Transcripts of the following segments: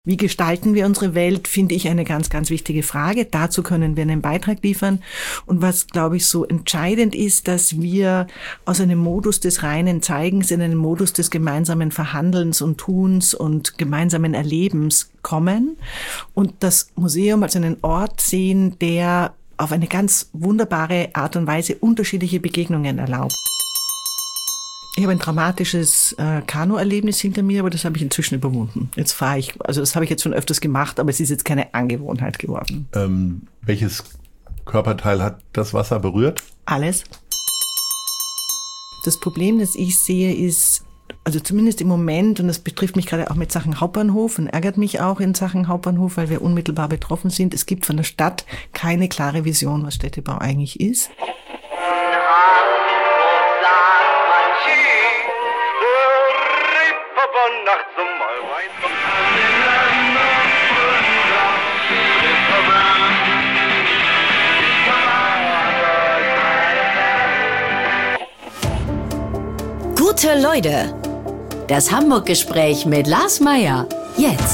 Wie gestalten wir unsere Welt, finde ich eine ganz, ganz wichtige Frage. Dazu können wir einen Beitrag liefern. Und was, glaube ich, so entscheidend ist, dass wir aus einem Modus des reinen Zeigens in einen Modus des gemeinsamen Verhandelns und Tuns und gemeinsamen Erlebens kommen und das Museum als einen Ort sehen, der auf eine ganz wunderbare Art und Weise unterschiedliche Begegnungen erlaubt. Ich habe ein dramatisches Kanu-Erlebnis hinter mir, aber das habe ich inzwischen überwunden. Jetzt fahre ich, also das habe ich jetzt schon öfters gemacht, aber es ist jetzt keine Angewohnheit geworden. Welches Körperteil hat das Wasser berührt? Alles. Das Problem, das ich sehe, ist, also zumindest im Moment, und das betrifft mich gerade auch mit Sachen Hauptbahnhof und ärgert mich auch in Sachen Hauptbahnhof, weil wir unmittelbar betroffen sind. Es gibt von der Stadt keine klare Vision, was Städtebau eigentlich ist. Gute Leute, das Hamburg-Gespräch mit Lars Meyer, jetzt.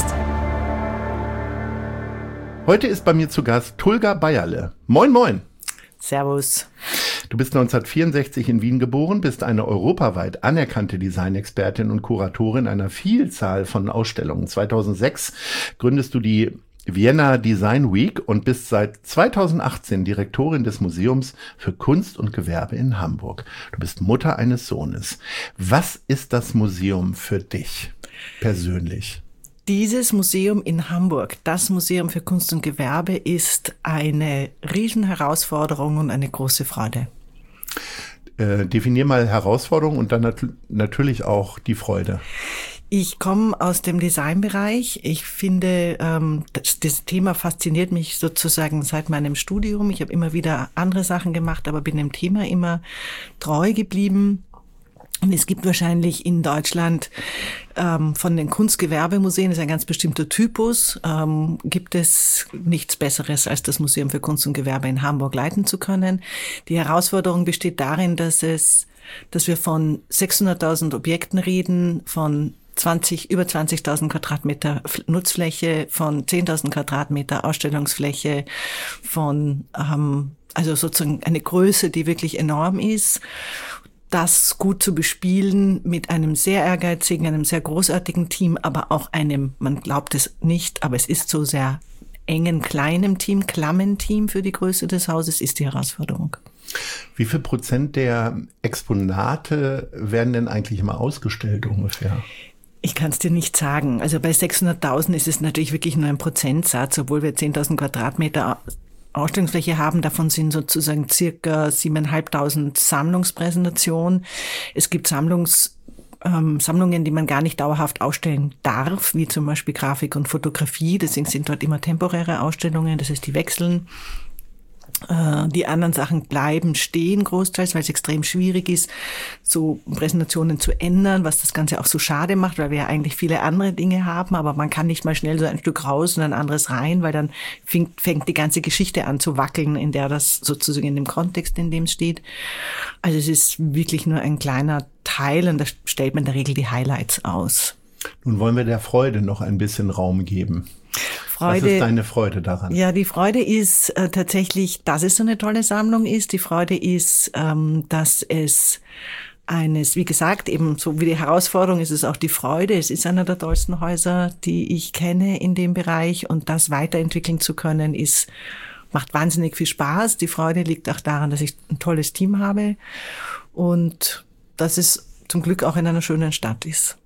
Heute ist bei mir zu Gast Tulga Bayerle. Moin, moin. Servus. Du bist 1964 in Wien geboren, bist eine europaweit anerkannte Designexpertin und Kuratorin einer Vielzahl von Ausstellungen. 2006 gründest du die Vienna Design Week und bist seit 2018 Direktorin des Museums für Kunst und Gewerbe in Hamburg. Du bist Mutter eines Sohnes. Was ist das Museum für dich persönlich? Dieses Museum in Hamburg, das Museum für Kunst und Gewerbe, ist eine Riesenherausforderung und eine große Freude. Definier mal Herausforderung und dann natürlich auch die Freude. Ich komme aus dem Designbereich. Ich finde, das Thema fasziniert mich sozusagen seit meinem Studium. Ich habe immer wieder andere Sachen gemacht, aber bin dem Thema immer treu geblieben. Und es gibt wahrscheinlich in Deutschland von den Kunstgewerbemuseen, das ist ein ganz bestimmter Typus, gibt es nichts Besseres, als das Museum für Kunst und Gewerbe in Hamburg leiten zu können. Die Herausforderung besteht darin, dass wir von 600.000 Objekten reden, von über 20.000 Quadratmeter Nutzfläche, von 10.000 Quadratmeter Ausstellungsfläche, also sozusagen eine Größe, die wirklich enorm ist. Das gut zu bespielen mit einem sehr ehrgeizigen, einem sehr großartigen Team, aber auch einem, man glaubt es nicht, aber es ist so sehr engen, kleinen Team, klammen Team für die Größe des Hauses, ist die Herausforderung. Wie viel Prozent der Exponate werden denn eigentlich immer ausgestellt ungefähr? Ich kann es dir nicht sagen. Also bei 600.000 ist es natürlich wirklich nur ein Prozentsatz, obwohl wir 10.000 Quadratmeter Ausstellungsfläche haben. Davon sind sozusagen circa 7.500 Sammlungspräsentationen. Es gibt Sammlungen, die man gar nicht dauerhaft ausstellen darf, wie zum Beispiel Grafik und Fotografie. Deswegen sind dort immer temporäre Ausstellungen, das heißt, die wechseln. Die anderen Sachen bleiben stehen großteils, weil es extrem schwierig ist, so Präsentationen zu ändern, was das Ganze auch so schade macht, weil wir ja eigentlich viele andere Dinge haben, aber man kann nicht mal schnell so ein Stück raus und ein anderes rein, weil dann fängt die ganze Geschichte an zu wackeln, in der das sozusagen in dem Kontext, in dem es steht. Also es ist wirklich nur ein kleiner Teil und da stellt man in der Regel die Highlights aus. Nun wollen wir der Freude noch ein bisschen Raum geben. Was ist deine Freude daran? Ja, die Freude ist tatsächlich, dass es so eine tolle Sammlung ist. Die Freude ist, dass es wie gesagt, eben so wie die Herausforderung ist es auch die Freude. Es ist einer der tollsten Häuser, die ich kenne in dem Bereich, und das weiterentwickeln zu können, macht wahnsinnig viel Spaß. Die Freude liegt auch daran, dass ich ein tolles Team habe und dass es zum Glück auch in einer schönen Stadt ist.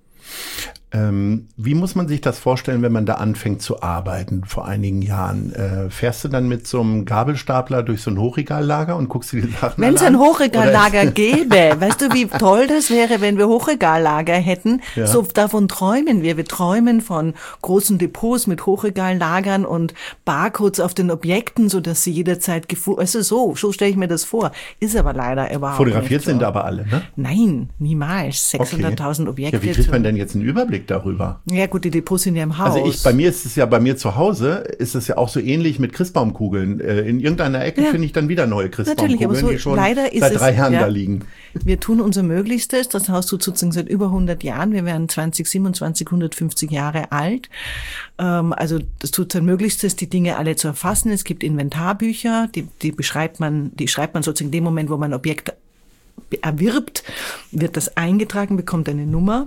Wie muss man sich das vorstellen, wenn man da anfängt zu arbeiten vor einigen Jahren? Fährst du dann mit so einem Gabelstapler durch so ein Hochregallager und guckst dir die Sachen an? Wenn es ein Hochregallager gäbe, weißt du, wie toll das wäre, wenn wir Hochregallager hätten? Ja. So davon träumen wir. Wir träumen von großen Depots mit Hochregallagern und Barcodes auf den Objekten, so dass sie jederzeit so stelle ich mir das vor. Ist aber leider überhaupt fotografiert nicht so. Sind aber alle, ne? Nein, niemals. 600.000 Objekte. Ja, wie kriegt man denn jetzt einen Überblick Überblick darüber. Ja gut, die Depots sind ja im Haus. Also bei mir zu Hause ist es ja auch so ähnlich mit Christbaumkugeln. In irgendeiner Ecke finde ich dann wieder neue Christbaumkugeln, die schon seit 3 Jahren da liegen. Wir tun unser Möglichstes. Das Haus tut sozusagen seit über 100 Jahren. Wir werden 2027 150 Jahre alt. Also das tut sein Möglichstes, die Dinge alle zu erfassen. Es gibt Inventarbücher, die schreibt man sozusagen in dem Moment, wo man ein Objekt erwirbt, wird das eingetragen, bekommt eine Nummer.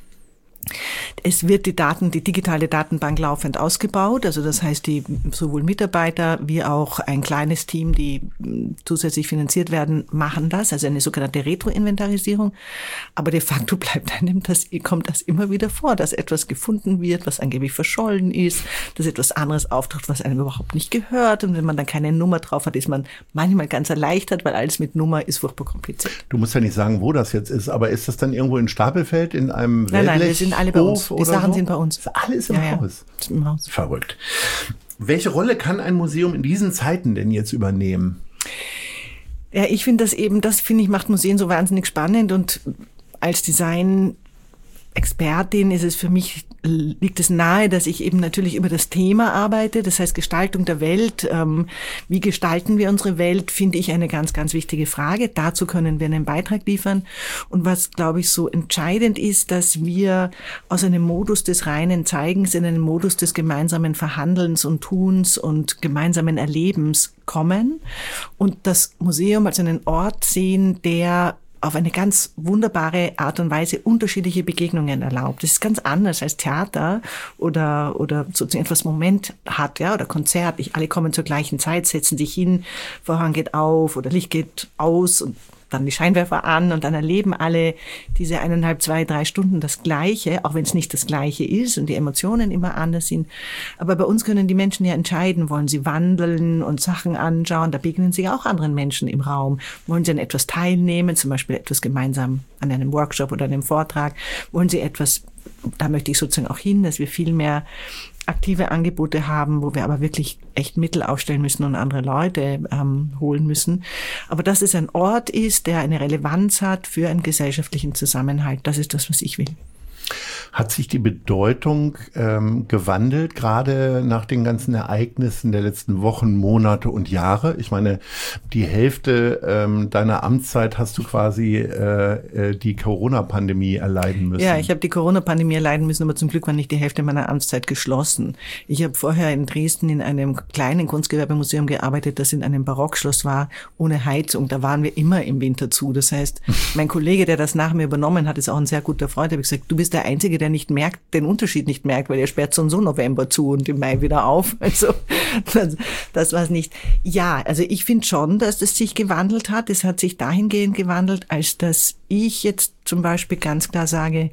Es wird die digitale Datenbank laufend ausgebaut. Also das heißt, sowohl Mitarbeiter wie auch ein kleines Team, die zusätzlich finanziert werden, machen das. Also eine sogenannte Retro-Inventarisierung. Aber de facto kommt das immer wieder vor, dass etwas gefunden wird, was angeblich verschollen ist, dass etwas anderes auftaucht, was einem überhaupt nicht gehört. Und wenn man dann keine Nummer drauf hat, ist man manchmal ganz erleichtert, weil alles mit Nummer ist furchtbar kompliziert. Du musst ja nicht sagen, wo das jetzt ist, aber ist das dann irgendwo in Stapelfeld in einem Nein, wir sind alle bei uns. Die Sachen sind bei uns. Alles im Haus. Ja. Im Haus. Verrückt. Welche Rolle kann ein Museum in diesen Zeiten denn jetzt übernehmen? Ja, ich finde das macht Museen so wahnsinnig spannend und als Design-Expertin liegt es nahe, dass ich eben natürlich über das Thema arbeite, das heißt Gestaltung der Welt. Wie gestalten wir unsere Welt, finde ich eine ganz, ganz wichtige Frage. Dazu können wir einen Beitrag liefern. Und was, glaube ich, so entscheidend ist, dass wir aus einem Modus des reinen Zeigens in einen Modus des gemeinsamen Verhandelns und Tuns und gemeinsamen Erlebens kommen und das Museum als einen Ort sehen, der auf eine ganz wunderbare Art und Weise unterschiedliche Begegnungen erlaubt. Das ist ganz anders als Theater oder sozusagen etwas Moment hat, ja, oder Konzert. Alle kommen zur gleichen Zeit, setzen sich hin, Vorhang geht auf oder Licht geht aus und dann die Scheinwerfer an und dann erleben alle diese 1,5, 2, 3 Stunden das Gleiche, auch wenn es nicht das Gleiche ist und die Emotionen immer anders sind. Aber bei uns können die Menschen ja entscheiden, wollen sie wandeln und Sachen anschauen, da begegnen sie auch anderen Menschen im Raum. Wollen sie an etwas teilnehmen, zum Beispiel etwas gemeinsam an einem Workshop oder einem Vortrag? Wollen sie etwas, da möchte ich sozusagen auch hin, dass wir viel mehr aktive Angebote haben, wo wir aber wirklich echt Mittel aufstellen müssen und andere Leute holen müssen. Aber dass es ein Ort ist, der eine Relevanz hat für einen gesellschaftlichen Zusammenhalt, das ist das, was ich will. Hat sich die Bedeutung gewandelt, gerade nach den ganzen Ereignissen der letzten Wochen, Monate und Jahre? Ich meine, die Hälfte deiner Amtszeit hast du quasi die Corona-Pandemie erleiden müssen. Ja, ich habe die Corona-Pandemie erleiden müssen, aber zum Glück war nicht die Hälfte meiner Amtszeit geschlossen. Ich habe vorher in Dresden in einem kleinen Kunstgewerbemuseum gearbeitet, das in einem Barockschloss war, ohne Heizung. Da waren wir immer im Winter zu. Das heißt, mein Kollege, der das nach mir übernommen hat, ist auch ein sehr guter Freund. Da habe ich gesagt, du bist der Einzige, der nicht merkt, den Unterschied nicht merkt, weil er sperrt so und so November zu und im Mai wieder auf. Also das war es nicht. Ja, also ich finde schon, dass es sich gewandelt hat. Es hat sich dahingehend gewandelt, als dass ich jetzt zum Beispiel ganz klar sage,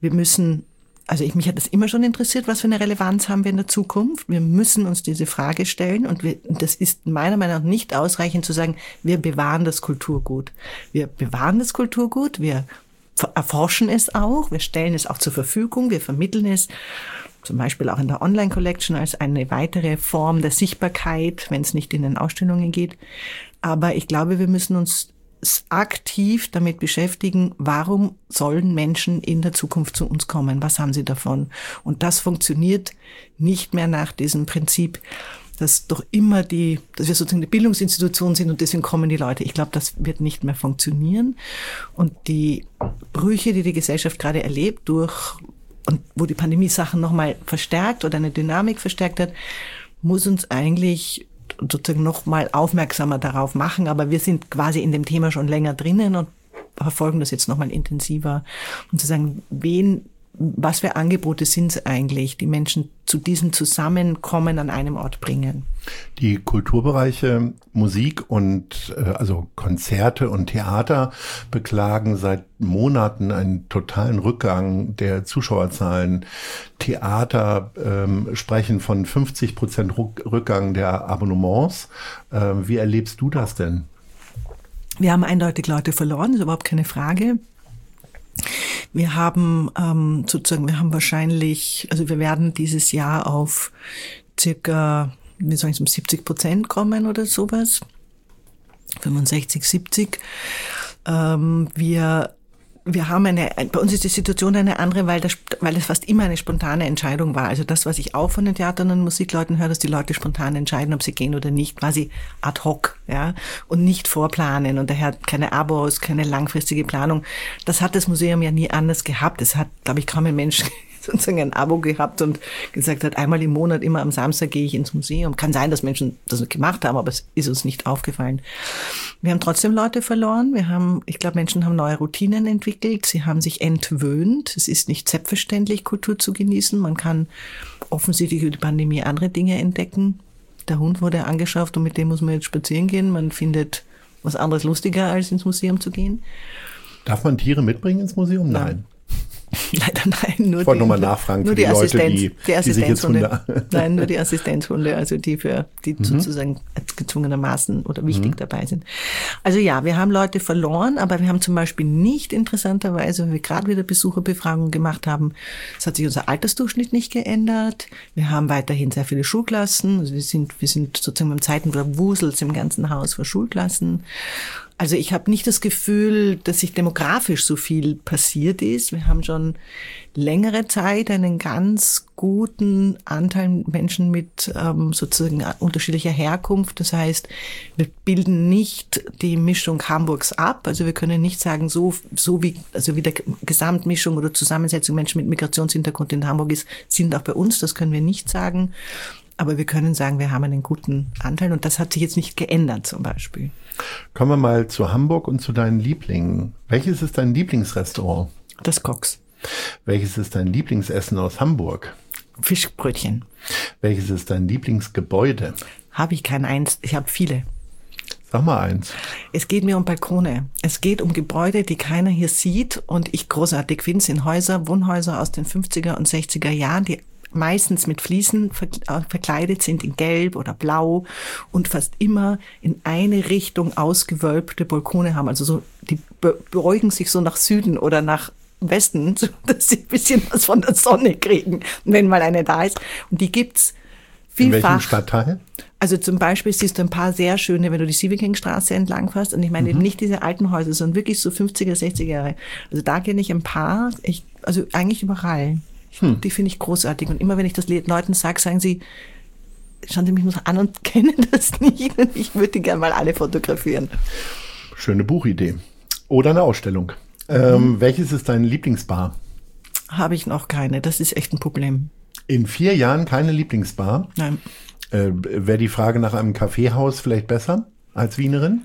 mich hat das immer schon interessiert, was für eine Relevanz haben wir in der Zukunft. Wir müssen uns diese Frage stellen und das ist meiner Meinung nach nicht ausreichend zu sagen, wir bewahren das Kulturgut. Wir bewahren das Kulturgut, wir erforschen es auch, wir stellen es auch zur Verfügung, wir vermitteln es zum Beispiel auch in der Online-Collection als eine weitere Form der Sichtbarkeit, wenn es nicht in den Ausstellungen geht. Aber ich glaube, wir müssen uns aktiv damit beschäftigen, warum sollen Menschen in der Zukunft zu uns kommen? Was haben sie davon? Und das funktioniert nicht mehr nach diesem Prinzip, dass wir sozusagen die Bildungsinstitution sind und deswegen kommen die Leute. Ich glaube, das wird nicht mehr funktionieren. Und die Brüche, die die Gesellschaft gerade erlebt und wo die Pandemie Sachen nochmal verstärkt oder eine Dynamik verstärkt hat, muss uns eigentlich sozusagen nochmal aufmerksamer darauf machen. Aber wir sind quasi in dem Thema schon länger drinnen und verfolgen das jetzt nochmal intensiver. Und zu sagen, was für Angebote sind es eigentlich, die Menschen zu diesem Zusammenkommen an einem Ort bringen? Die Kulturbereiche Musik und also Konzerte und Theater beklagen seit Monaten einen totalen Rückgang der Zuschauerzahlen. Theater sprechen von 50% Rückgang der Abonnements. Wie erlebst du das denn? Wir haben eindeutig Leute verloren, ist überhaupt keine Frage. Wir werden dieses Jahr auf circa, 70% kommen oder sowas. 65, 70. Wir bei uns ist die Situation eine andere, weil es fast immer eine spontane Entscheidung war. Also das, was ich auch von den Theatern und Musikleuten höre, dass die Leute spontan entscheiden, ob sie gehen oder nicht, quasi ad hoc, ja, und nicht vorplanen und daher keine Abos, keine langfristige Planung. Das hat das Museum ja nie anders gehabt. Es hat, glaube ich, kaum ein Mensch sozusagen ein Abo gehabt und gesagt hat, einmal im Monat, immer am Samstag gehe ich ins Museum. Kann sein, dass Menschen das gemacht haben, aber es ist uns nicht aufgefallen. Wir haben trotzdem Leute verloren. Ich glaube, Menschen haben neue Routinen entwickelt. Sie haben sich entwöhnt. Es ist nicht selbstverständlich, Kultur zu genießen. Man kann offensichtlich über die Pandemie andere Dinge entdecken. Der Hund wurde angeschafft und mit dem muss man jetzt spazieren gehen. Man findet was anderes lustiger, als ins Museum zu gehen. Darf man Tiere mitbringen ins Museum? Nein. Leider nein. Ich wollte nochmal nachfragen für die Leute, die sich jetzt Hunde... Nein, nur die Assistenzhunde, also die sozusagen gezwungenermaßen oder wichtig dabei sind. Also ja, wir haben Leute verloren, aber wir haben zum Beispiel nicht interessanterweise, wenn wir gerade wieder Besucherbefragungen gemacht haben, es hat sich unser Altersdurchschnitt nicht geändert. Wir haben weiterhin sehr viele Schulklassen. Also wir sind sozusagen beim Zeiten der Wusels im ganzen Haus für Schulklassen. Also ich habe nicht das Gefühl, dass sich demografisch so viel passiert ist. Wir haben schon längere Zeit einen ganz guten Anteil Menschen mit sozusagen unterschiedlicher Herkunft. Das heißt, wir bilden nicht die Mischung Hamburgs ab. Also wir können nicht sagen, so wie der Gesamtmischung oder Zusammensetzung Menschen mit Migrationshintergrund in Hamburg ist, sind auch bei uns. Das können wir nicht sagen. Aber wir können sagen, wir haben einen guten Anteil und das hat sich jetzt nicht geändert zum Beispiel. Kommen wir mal zu Hamburg und zu deinen Lieblingen. Welches ist dein Lieblingsrestaurant? Das Cox. Welches ist dein Lieblingsessen aus Hamburg? Fischbrötchen. Welches ist dein Lieblingsgebäude? Habe ich kein eins, ich habe viele. Sag mal eins. Es geht mir um Balkone. Es geht um Gebäude, die keiner hier sieht und ich großartig finde. Es sind Wohnhäuser aus den 50er und 60er Jahren, die meistens mit Fliesen verkleidet sind in Gelb oder Blau und fast immer in eine Richtung ausgewölbte Balkone haben. Also so, die beugen sich so nach Süden oder nach Westen, so dass sie ein bisschen was von der Sonne kriegen, wenn mal eine da ist. Und die gibt's vielfach. In welchem Stadtteil? Also zum Beispiel siehst du ein paar sehr schöne, wenn du die Sievekingstraße entlang fährst. Und ich meine nicht diese alten Häuser, sondern wirklich so 50er, 60er Jahre. Also da kenne ich ein paar, also eigentlich überall. Die finde ich großartig. Und immer wenn ich das Leuten sage, sagen sie, schauen Sie mich nur an und kennen das nicht. Und ich würde die gerne mal alle fotografieren. Schöne Buchidee. Oder eine Ausstellung. Welches ist deine Lieblingsbar? Habe ich noch keine. Das ist echt ein Problem. In 4 Jahren keine Lieblingsbar? Nein. Wäre die Frage nach einem Kaffeehaus vielleicht besser als Wienerin?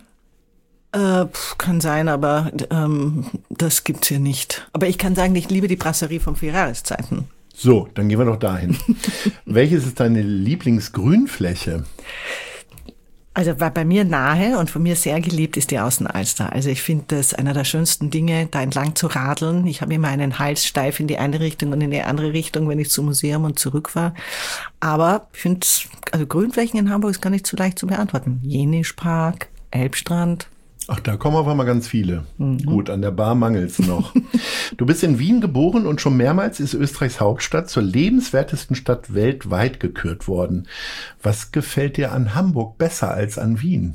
Kann sein, aber das gibt's hier nicht. Aber ich kann sagen, ich liebe die Brasserie von 4 Jahreszeiten. So, dann gehen wir doch dahin. Welches ist deine Lieblingsgrünfläche? Also bei mir nahe und von mir sehr geliebt ist die Außenalster. Also ich finde das einer der schönsten Dinge, da entlang zu radeln. Ich habe immer einen Hals steif in die eine Richtung und in die andere Richtung, wenn ich zum Museum und zurück war. Aber ich finde, also Grünflächen in Hamburg ist gar nicht so leicht zu beantworten. Jenischpark, Elbstrand. Ach, da kommen auf einmal ganz viele. Gut, an der Bar mangelt's noch. Du bist in Wien geboren und schon mehrmals ist Österreichs Hauptstadt zur lebenswertesten Stadt weltweit gekürt worden. Was gefällt dir an Hamburg besser als an Wien?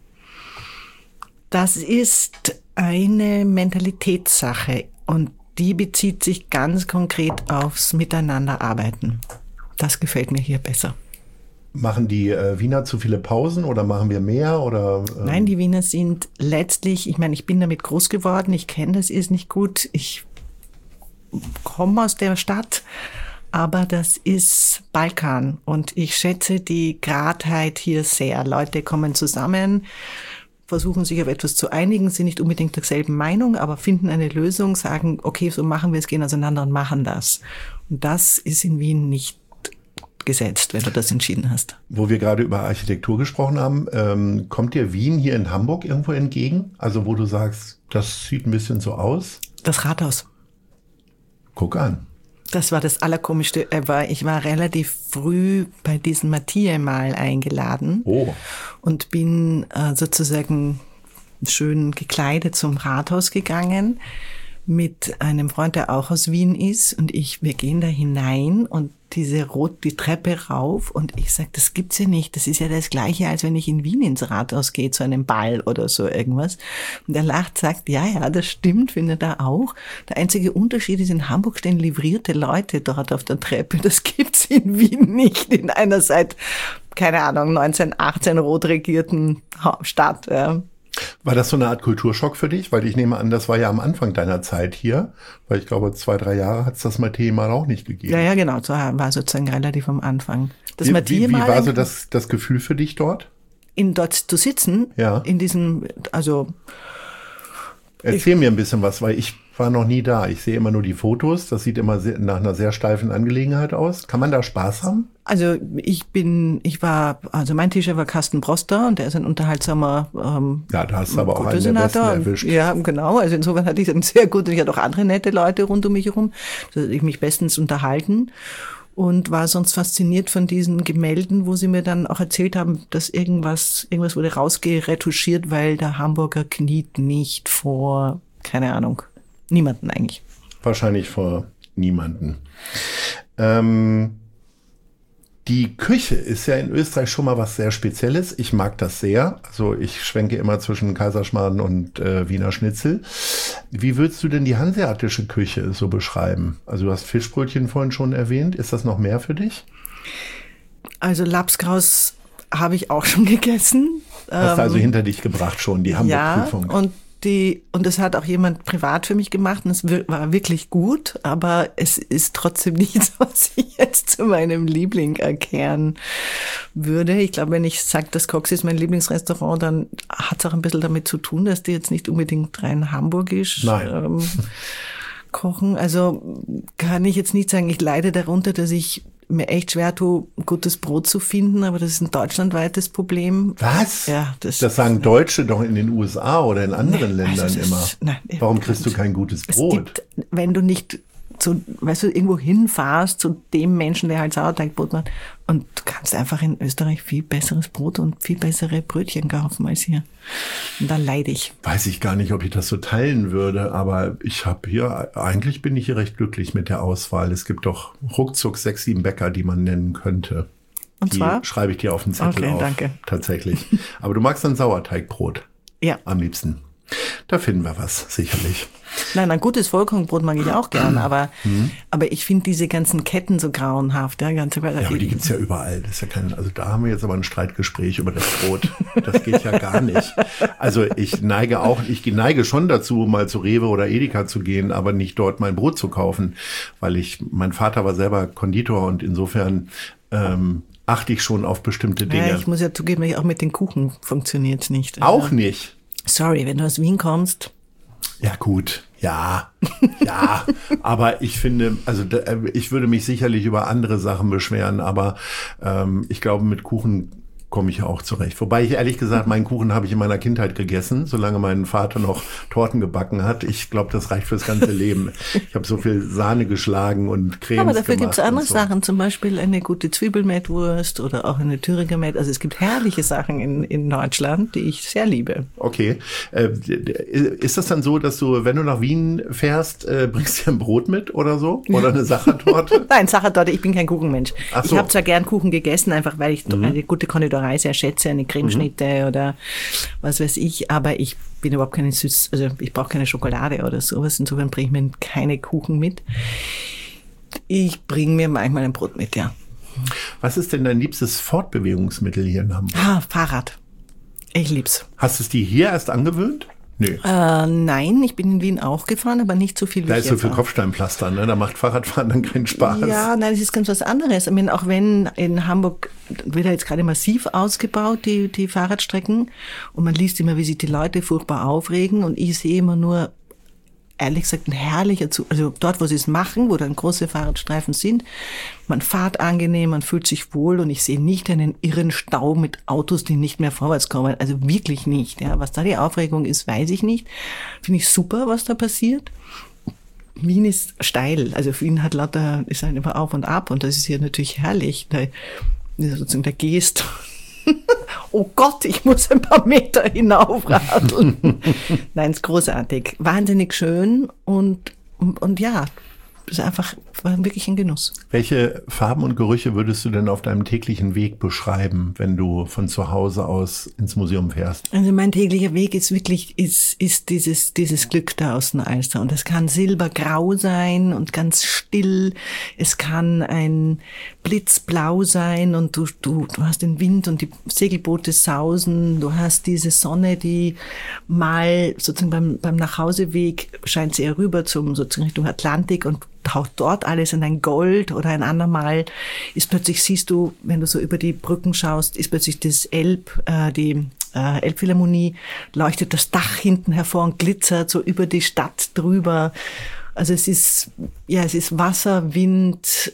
Das ist eine Mentalitätssache und die bezieht sich ganz konkret aufs Miteinanderarbeiten. Das gefällt mir hier besser. Machen die Wiener zu viele Pausen oder machen wir mehr? Oder? Nein, die Wiener sind letztlich, ich meine, ich bin damit groß geworden, ich kenne das ist nicht gut, ich komme aus der Stadt, aber das ist Balkan und ich schätze die Gradheit hier sehr. Leute kommen zusammen, versuchen sich auf etwas zu einigen, sind nicht unbedingt derselben Meinung, aber finden eine Lösung, sagen, okay, so machen wir es, gehen auseinander und machen das. Und das ist in Wien nicht gesetzt, wenn du das entschieden hast. Wo wir gerade über Architektur gesprochen haben, kommt dir Wien hier in Hamburg irgendwo entgegen? Also wo du sagst, das sieht ein bisschen so aus? Das Rathaus. Guck an. Das war das Allerkomischste ever. Ich war relativ früh bei diesem Mathieu-Mal eingeladen und bin sozusagen schön gekleidet zum Rathaus gegangen mit einem Freund, der auch aus Wien ist und wir gehen da hinein und die Treppe rauf und ich sag, das gibt's ja nicht. Das ist ja das Gleiche, als wenn ich in Wien ins Rathaus gehe, zu einem Ball oder so irgendwas. Und er lacht, sagt, ja, das stimmt, findet er auch. Der einzige Unterschied ist, in Hamburg stehen livrierte Leute dort auf der Treppe. Das gibt's in Wien nicht, in einer seit, keine Ahnung, 1918 rot regierten Stadt. Ja. War das so eine Art Kulturschock für dich? Weil ich nehme an, das war ja am Anfang deiner Zeit hier, weil ich glaube, 2-3 Jahre hat es das Mathieu mal auch nicht gegeben. Ja, genau, so war sozusagen relativ am Anfang. Wie war so das Gefühl für dich dort? Dort zu sitzen? Ja. In diesem, also... Erzähl mir ein bisschen was, weil ich war noch nie da. Ich sehe immer nur die Fotos. Das sieht immer nach einer sehr steifen Angelegenheit aus. Kann man da Spaß haben? Also mein Teacher war Carsten Broster und der ist ein unterhaltsamer ja, da hast du aber auch einen der Besten erwischt. Ja, genau. Also insofern hatte ich dann sehr gut, und ich hatte auch andere nette Leute rund um mich herum. Da habe ich mich bestens unterhalten und war sonst fasziniert von diesen Gemälden, wo sie mir dann auch erzählt haben, dass irgendwas wurde rausgeretuschiert, weil der Hamburger kniet nicht vor, keine Ahnung, niemanden eigentlich. Wahrscheinlich vor niemanden. Die Küche ist ja in Österreich schon mal was sehr Spezielles. Ich mag das sehr. Also ich schwenke immer zwischen Kaiserschmarrn und Wiener Schnitzel. Wie würdest du denn die hanseatische Küche so beschreiben? Also du hast Fischbrötchen vorhin schon erwähnt. Ist das noch mehr für dich? Also Lapskaus habe ich auch schon gegessen. Hast du also hinter dich gebracht schon, die Hamburg-Prüfung. Ja, und das hat auch jemand privat für mich gemacht und es war wirklich gut, aber es ist trotzdem nichts, was ich jetzt zu meinem Liebling erkehren würde. Ich glaube, wenn ich sage, das Cox ist mein Lieblingsrestaurant, dann hat es auch ein bisschen damit zu tun, dass die jetzt nicht unbedingt rein hamburgisch kochen. Also kann ich jetzt nicht sagen, ich leide darunter, dass ich mir echt schwer tue, gutes Brot zu finden, aber das ist ein deutschlandweites Problem. Was? Ja, das sagen Deutsche doch in den USA oder in anderen Ländern immer. Nein, warum kriegst du kein gutes Brot? Wenn du nicht irgendwo hinfahrst zu dem Menschen, der halt Sauerteigbrot macht, und du kannst einfach in Österreich viel besseres Brot und viel bessere Brötchen kaufen als hier. Und da leide ich. Weiß ich gar nicht, ob ich das so teilen würde, aber eigentlich bin ich hier recht glücklich mit der Auswahl. Es gibt doch ruckzuck 6-7 Bäcker, die man nennen könnte. Und zwar? Die schreibe ich dir auf den Zettel auf. Danke. Tatsächlich. Aber du magst dann Sauerteigbrot. Ja. Am liebsten. Da finden wir was, sicherlich. Nein, ein gutes Vollkornbrot mag ich auch gern, aber ich finde diese ganzen Ketten so grauenhaft. Ja, aber die gibt's ja überall. Das ist ja also da haben wir jetzt aber ein Streitgespräch über das Brot. Das geht ja gar nicht. Also ich neige schon dazu, mal zu Rewe oder Edeka zu gehen, aber nicht dort mein Brot zu kaufen, weil mein Vater war selber Konditor und insofern achte ich schon auf bestimmte Dinge. Ja, ich muss ja zugeben, auch mit den Kuchen funktioniert's nicht. Also, auch nicht? Sorry, wenn du aus Wien kommst. Ja gut, ja, aber ich finde, also ich würde mich sicherlich über andere Sachen beschweren, aber ich glaube, mit Kuchen komme ich auch zurecht. Wobei ich ehrlich gesagt, meinen Kuchen habe ich in meiner Kindheit gegessen, solange mein Vater noch Torten gebacken hat. Ich glaube, das reicht fürs ganze Leben. Ich habe so viel Sahne geschlagen und Cremes gemacht. Aber dafür gibt es andere Sachen, zum Beispiel eine gute Zwiebelmettwurst oder auch eine Thüringer Mett. Also es gibt herrliche Sachen in Deutschland, die ich sehr liebe. Okay. Ist das dann so, dass du, wenn du nach Wien fährst, bringst du ein Brot mit oder so? Oder eine Sachertorte? Nein, Sachertorte, ich bin kein Kuchenmensch. Ach so. Ich habe zwar gern Kuchen gegessen, einfach weil ich eine gute Konditorei sehr schätze, eine Cremeschnitte oder was weiß ich, aber ich bin überhaupt keine ich brauche keine Schokolade oder sowas, insofern bringe ich mir keine Kuchen mit. Ich bringe mir manchmal ein Brot mit, ja. Was ist denn dein liebstes Fortbewegungsmittel hier in Hamburg? Fahrrad. Ich lieb's. Hast du es dir hier erst angewöhnt? Nee. Nein, ich bin in Wien auch gefahren, aber nicht so viel wie da ist so viel Kopfsteinpflaster, ne? Da macht Fahrradfahren dann keinen Spaß. Ja, nein, das ist ganz was anderes. Ich meine, auch wenn in Hamburg wird ja jetzt gerade massiv ausgebaut, die Fahrradstrecken, und man liest immer, wie sich die Leute furchtbar aufregen, und ich sehe immer nur, ehrlich gesagt, ein herrlicher Zug. Also dort, wo sie es machen, wo dann große Fahrradstreifen sind, man fährt angenehm, man fühlt sich wohl, und ich sehe nicht einen irren Stau mit Autos, die nicht mehr vorwärts kommen. Also wirklich nicht. Ja, was da die Aufregung ist, weiß ich nicht. Finde ich super, was da passiert. Wien ist steil. Also Wien ist halt immer auf und ab, und das ist hier natürlich herrlich. Da sozusagen der Gest. Oh Gott, ich muss ein paar Meter hinaufradeln. Nein, ist großartig. Wahnsinnig schön und ja, war wirklich ein Genuss. Welche Farben und Gerüche würdest du denn auf deinem täglichen Weg beschreiben, wenn du von zu Hause aus ins Museum fährst? Also mein täglicher Weg ist wirklich, ist dieses Glück da aus den Alster. Und es kann silbergrau sein und ganz still. Es kann ein blitzblau sein und du hast den Wind und die Segelboote sausen. Du hast diese Sonne, die mal sozusagen beim Nachhauseweg scheint sie eher rüber sozusagen Richtung Atlantik und taucht dort alles in ein Gold, oder ein andermal ist plötzlich, siehst du, wenn du so über die Brücken schaust, ist plötzlich die Elbphilharmonie, leuchtet das Dach hinten hervor und glitzert so über die Stadt drüber. Also es ist Wasser, Wind,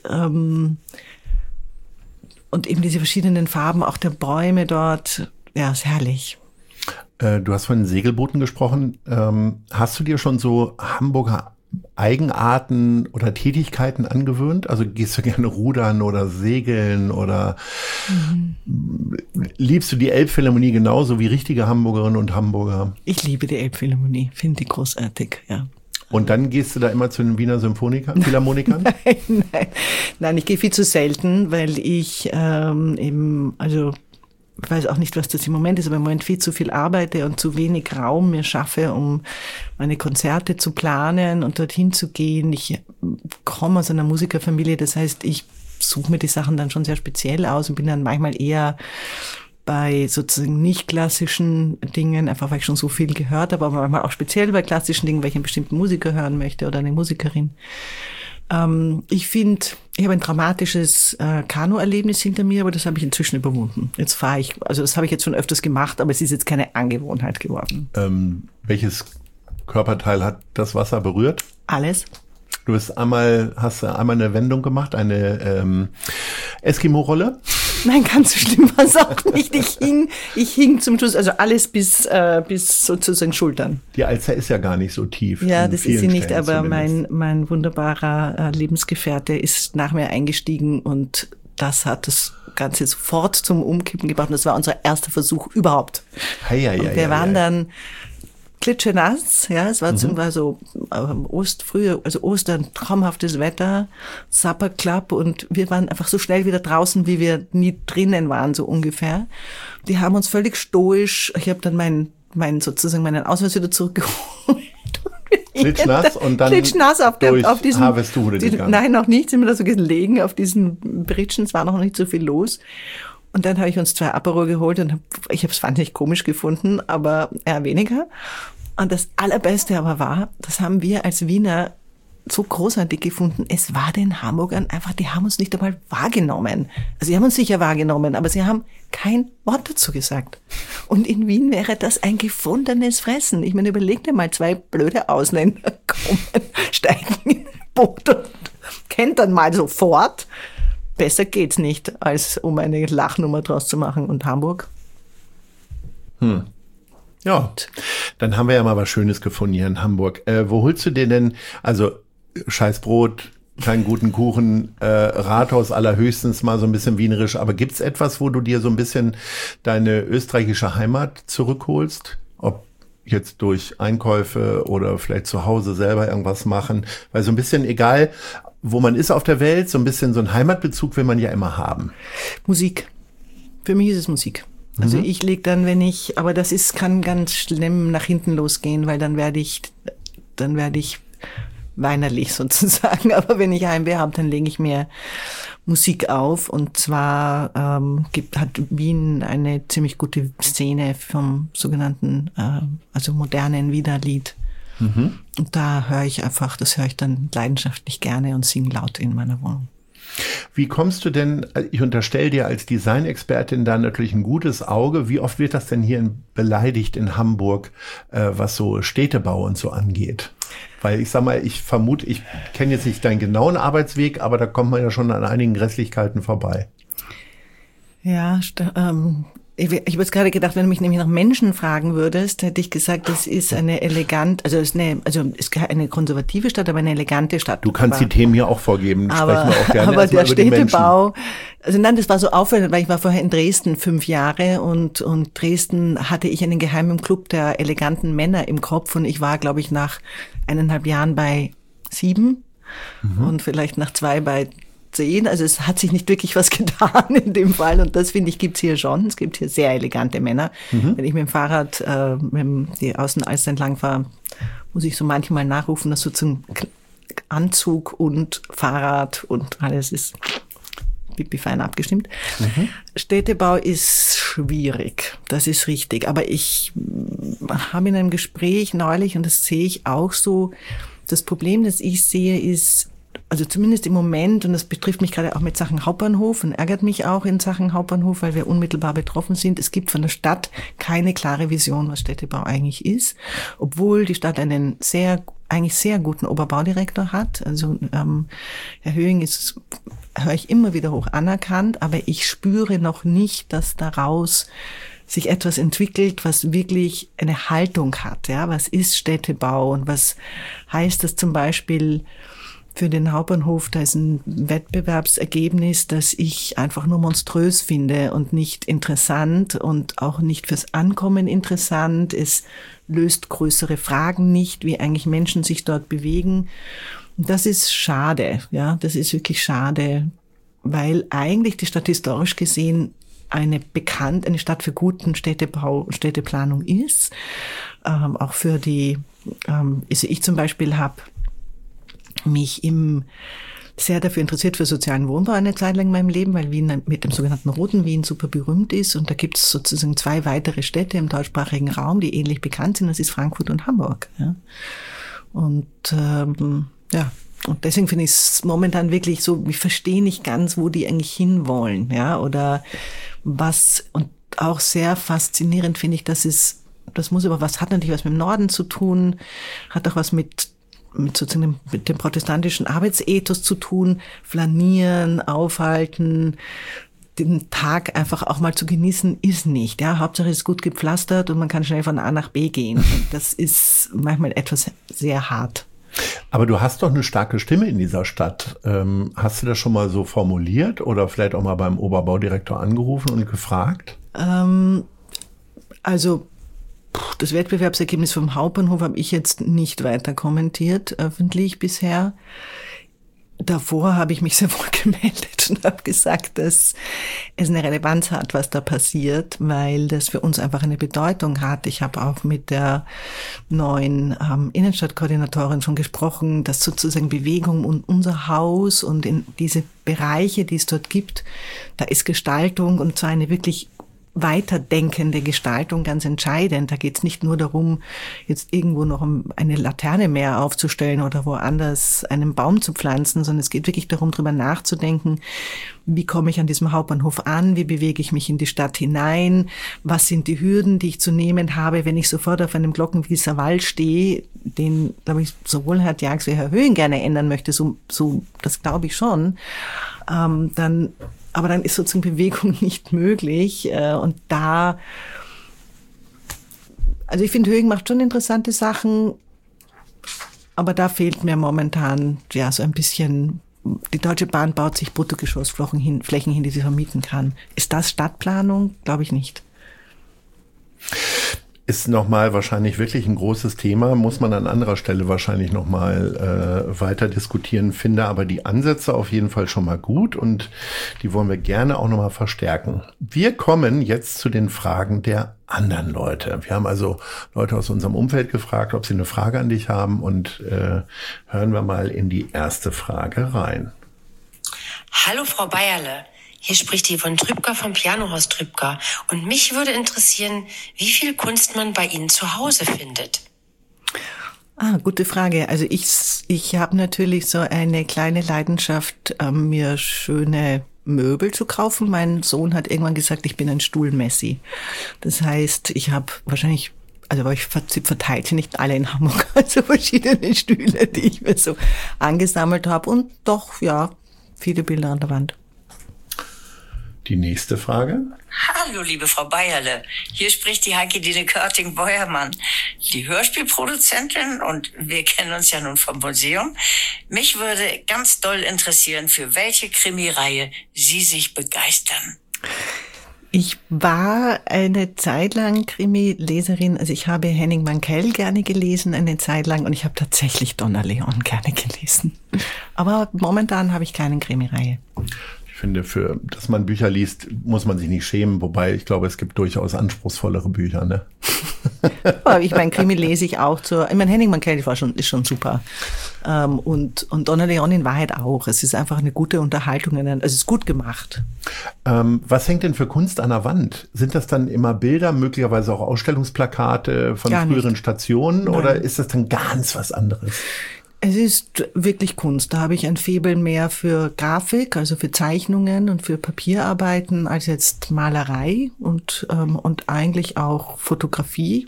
und eben diese verschiedenen Farben, auch der Bäume dort. Ja, ist herrlich. Du hast von den Segelbooten gesprochen. Hast du dir schon so Hamburger Eigenarten oder Tätigkeiten angewöhnt? Also gehst du gerne rudern oder segeln oder liebst du die Elbphilharmonie genauso wie richtige Hamburgerinnen und Hamburger? Ich liebe die Elbphilharmonie, finde die großartig, ja. Und dann gehst du da immer zu den Wiener Philharmonikern? Nein, ich gehe viel zu selten, weil ich ich weiß auch nicht, was das im Moment ist, aber im Moment viel zu viel arbeite und zu wenig Raum mir schaffe, um meine Konzerte zu planen und dorthin zu gehen. Ich komme aus einer Musikerfamilie, das heißt, ich suche mir die Sachen dann schon sehr speziell aus und bin dann manchmal eher bei sozusagen nicht klassischen Dingen, einfach weil ich schon so viel gehört habe, aber manchmal auch speziell bei klassischen Dingen, weil ich einen bestimmten Musiker hören möchte oder eine Musikerin. Ich finde, ich habe ein dramatisches Kanu-Erlebnis hinter mir, aber das habe ich inzwischen überwunden. Jetzt fahre ich, also das habe ich jetzt schon öfters gemacht, aber es ist jetzt keine Angewohnheit geworden. Welches Körperteil hat das Wasser berührt? Alles. Hast einmal eine Wendung gemacht, eine Eskimo-Rolle? Nein, ganz so schlimm war es auch nicht. Ich hing zum Schluss, also alles bis sozusagen Schultern. Die Alster ist ja gar nicht so tief. Ja, das ist sie nicht, aber mein wunderbarer Lebensgefährte ist nach mir eingestiegen und das hat das Ganze sofort zum Umkippen gebracht. Und das war unser erster Versuch überhaupt. Wir waren dann klitschenass, ja, es war so Ostern, traumhaftes Wetter, Supper Club, und wir waren einfach so schnell wieder draußen, wie wir nie drinnen waren, so ungefähr. Die haben uns völlig stoisch, ich habe dann meinen Ausweis wieder zurückgeholt. Klitschnass und dann klitschnass auf diesem Harvestude gegangen. Nein, noch nicht, sind wir da so gelegen auf diesen Britschen, es war noch nicht so viel los. Und dann habe ich uns 2 Aperol geholt und ich habe es wahnsinnig komisch gefunden, aber eher weniger. Und das Allerbeste aber war, das haben wir als Wiener so großartig gefunden, es war den Hamburgern einfach, die haben uns nicht einmal wahrgenommen. Also sie haben uns sicher wahrgenommen, aber sie haben kein Wort dazu gesagt. Und in Wien wäre das ein gefundenes Fressen. Ich meine, überleg dir mal, 2 blöde Ausländer kommen, steigen in ein Boot und kennt dann mal sofort. Besser geht's nicht, als um eine Lachnummer draus zu machen. Und Hamburg? Ja, dann haben wir ja mal was Schönes gefunden hier in Hamburg. Wo holst du dir denn, also scheiß Brot, keinen guten Kuchen, Rathaus allerhöchstens mal so ein bisschen wienerisch, aber gibt's etwas, wo du dir so ein bisschen deine österreichische Heimat zurückholst? Ob jetzt durch Einkäufe oder vielleicht zu Hause selber irgendwas machen? Weil so ein bisschen egal, wo man ist auf der Welt, so ein bisschen so einen Heimatbezug will man ja immer haben. Musik. Für mich ist es Musik. Also ich lege dann, aber das kann ganz schlimm nach hinten losgehen, weil dann werde ich weinerlich sozusagen. Aber wenn ich Heimweh habe, dann lege ich mir Musik auf. Und zwar hat Wien eine ziemlich gute Szene vom sogenannten, also modernen Wiederlied. Und da höre ich dann leidenschaftlich gerne und singe laut in meiner Wohnung. Wie kommst du denn, ich unterstelle dir als Designexpertin da natürlich ein gutes Auge, wie oft wird das denn hier beleidigt in Hamburg, was so Städtebau und so angeht? Weil ich sag mal, ich vermute, ich kenne jetzt nicht deinen genauen Arbeitsweg, aber da kommt man ja schon an einigen Grässlichkeiten vorbei. Ja, ich habe jetzt gerade gedacht, wenn du mich nämlich nach Menschen fragen würdest, hätte ich gesagt, das ist eine ist eine konservative Stadt, aber eine elegante Stadt. Du kannst die Themen hier auch vorgeben, aber, sprechen wir auch gerne aber der über die Städtebau, also nein, das war so auffallend, weil ich war vorher in Dresden 5 Jahre und Dresden hatte ich einen geheimen Club der eleganten Männer im Kopf und ich war, glaube ich, nach 1,5 Jahren bei 7. und vielleicht nach 2 bei 10. Also es hat sich nicht wirklich was getan in dem Fall und das, finde ich, gibt's hier schon. Es gibt hier sehr elegante Männer. Wenn ich mit dem Fahrrad die Außenalster entlang fahre, muss ich so manchmal nachrufen, dass sozusagen Anzug und Fahrrad und alles ist pipi-fein abgestimmt. Städtebau ist schwierig, das ist richtig. Aber ich habe in einem Gespräch neulich, und das sehe ich auch so, das Problem, das ich sehe, ist, also zumindest im Moment, und das betrifft mich gerade auch mit Sachen Hauptbahnhof und ärgert mich auch in Sachen Hauptbahnhof, weil wir unmittelbar betroffen sind. Es gibt von der Stadt keine klare Vision, was Städtebau eigentlich ist, obwohl die Stadt einen eigentlich sehr guten Oberbaudirektor hat. Also Herr Höhing ist, höre ich immer wieder hoch anerkannt, aber ich spüre noch nicht, dass daraus sich etwas entwickelt, was wirklich eine Haltung hat. Ja, was ist Städtebau und was heißt das zum Beispiel für den Hauptbahnhof? Da ist ein Wettbewerbsergebnis, das ich einfach nur monströs finde und nicht interessant und auch nicht fürs Ankommen interessant. Es löst größere Fragen nicht, wie eigentlich Menschen sich dort bewegen. Und das ist schade, ja, das ist wirklich schade, weil eigentlich die Stadt historisch gesehen eine Stadt für guten Städtebau und Städteplanung ist. Auch für also ich zum Beispiel habe mich sehr dafür interessiert für sozialen Wohnbau eine Zeit lang in meinem Leben, weil Wien mit dem sogenannten Roten Wien super berühmt ist. Und da gibt es sozusagen 2 weitere Städte im deutschsprachigen Raum, die ähnlich bekannt sind. Das ist Frankfurt und Hamburg. Ja. Und und deswegen finde ich es momentan wirklich so, ich verstehe nicht ganz, wo die eigentlich hinwollen. Ja, oder was, und auch sehr faszinierend finde ich, hat natürlich was mit dem Norden zu tun, hat auch was mit dem protestantischen Arbeitsethos zu tun, flanieren, aufhalten, den Tag einfach auch mal zu genießen, ist nicht. Ja, Hauptsache es ist gut gepflastert und man kann schnell von A nach B gehen. Und das ist manchmal etwas sehr hart. Aber du hast doch eine starke Stimme in dieser Stadt. Hast du das schon mal so formuliert oder vielleicht auch mal beim Oberbaudirektor angerufen und gefragt? Also das Wettbewerbsergebnis vom Hauptbahnhof habe ich jetzt nicht weiter kommentiert, öffentlich bisher. Davor habe ich mich sehr wohl gemeldet und habe gesagt, dass es eine Relevanz hat, was da passiert, weil das für uns einfach eine Bedeutung hat. Ich habe auch mit der neuen Innenstadtkoordinatorin schon gesprochen, dass sozusagen Bewegung und unser Haus und in diese Bereiche, die es dort gibt, da ist Gestaltung, und zwar eine wirklich weiterdenkende Gestaltung ganz entscheidend. Da geht es nicht nur darum, jetzt irgendwo noch eine Laterne mehr aufzustellen oder woanders einen Baum zu pflanzen, sondern es geht wirklich darum, drüber nachzudenken, wie komme ich an diesem Hauptbahnhof an, wie bewege ich mich in die Stadt hinein, was sind die Hürden, die ich zu nehmen habe, wenn ich sofort auf einem Glockenwieser Wall stehe, den, glaube ich, sowohl Herr Diaks wie Herr Höhing gerne ändern möchte, so das glaube ich schon, aber dann ist sozusagen Bewegung nicht möglich. Und also ich finde, Höhing macht schon interessante Sachen, aber da fehlt mir momentan ja so ein bisschen, die Deutsche Bahn baut sich Bruttogeschossflächen hin, die sie vermieten kann. Ist das Stadtplanung? Glaube ich nicht. Ist nochmal wahrscheinlich wirklich ein großes Thema, muss man an anderer Stelle wahrscheinlich nochmal weiter diskutieren, finde aber die Ansätze auf jeden Fall schon mal gut und die wollen wir gerne auch nochmal verstärken. Wir kommen jetzt zu den Fragen der anderen Leute. Wir haben also Leute aus unserem Umfeld gefragt, ob sie eine Frage an dich haben, und hören wir mal in die erste Frage rein. Hallo Frau Bayerle. Hier spricht die von Trübker vom Pianohaus Trübker. Und mich würde interessieren, wie viel Kunst man bei Ihnen zu Hause findet. Gute Frage. Also ich habe natürlich so eine kleine Leidenschaft, mir schöne Möbel zu kaufen. Mein Sohn hat irgendwann gesagt, ich bin ein Stuhlmessi. Das heißt, ich habe wahrscheinlich, aber ich verteilt sie nicht alle in Hamburg, also verschiedene Stühle, die ich mir so angesammelt habe. Und doch, ja, viele Bilder an der Wand. Die nächste Frage. Hallo, liebe Frau Bayerle. Hier spricht die Heike-Dine Körting-Beuermann, die Hörspielproduzentin, und wir kennen uns ja nun vom Museum. Mich würde ganz doll interessieren, für welche Krimireihe Sie sich begeistern. Ich war eine Zeit lang Krimi-Leserin, also ich habe Henning Mankell gerne gelesen eine Zeit lang und ich habe tatsächlich Donna Leon gerne gelesen. Aber momentan habe ich keine Krimireihe. Ich finde, dass man Bücher liest, muss man sich nicht schämen, wobei ich glaube, es gibt durchaus anspruchsvollere Bücher, ne? Aber ich meine, Krimi lese ich auch ich meine, Henning Mankell ist schon super. Und Donna Leon in Wahrheit auch. Es ist einfach eine gute Unterhaltung, es ist gut gemacht. Was hängt denn für Kunst an der Wand? Sind das dann immer Bilder, möglicherweise auch Ausstellungsplakate von früheren Stationen? Nein. Oder ist das dann ganz was anderes? Es ist wirklich Kunst. Da habe ich ein Faible mehr für Grafik, also für Zeichnungen und für Papierarbeiten, als jetzt Malerei und eigentlich auch Fotografie,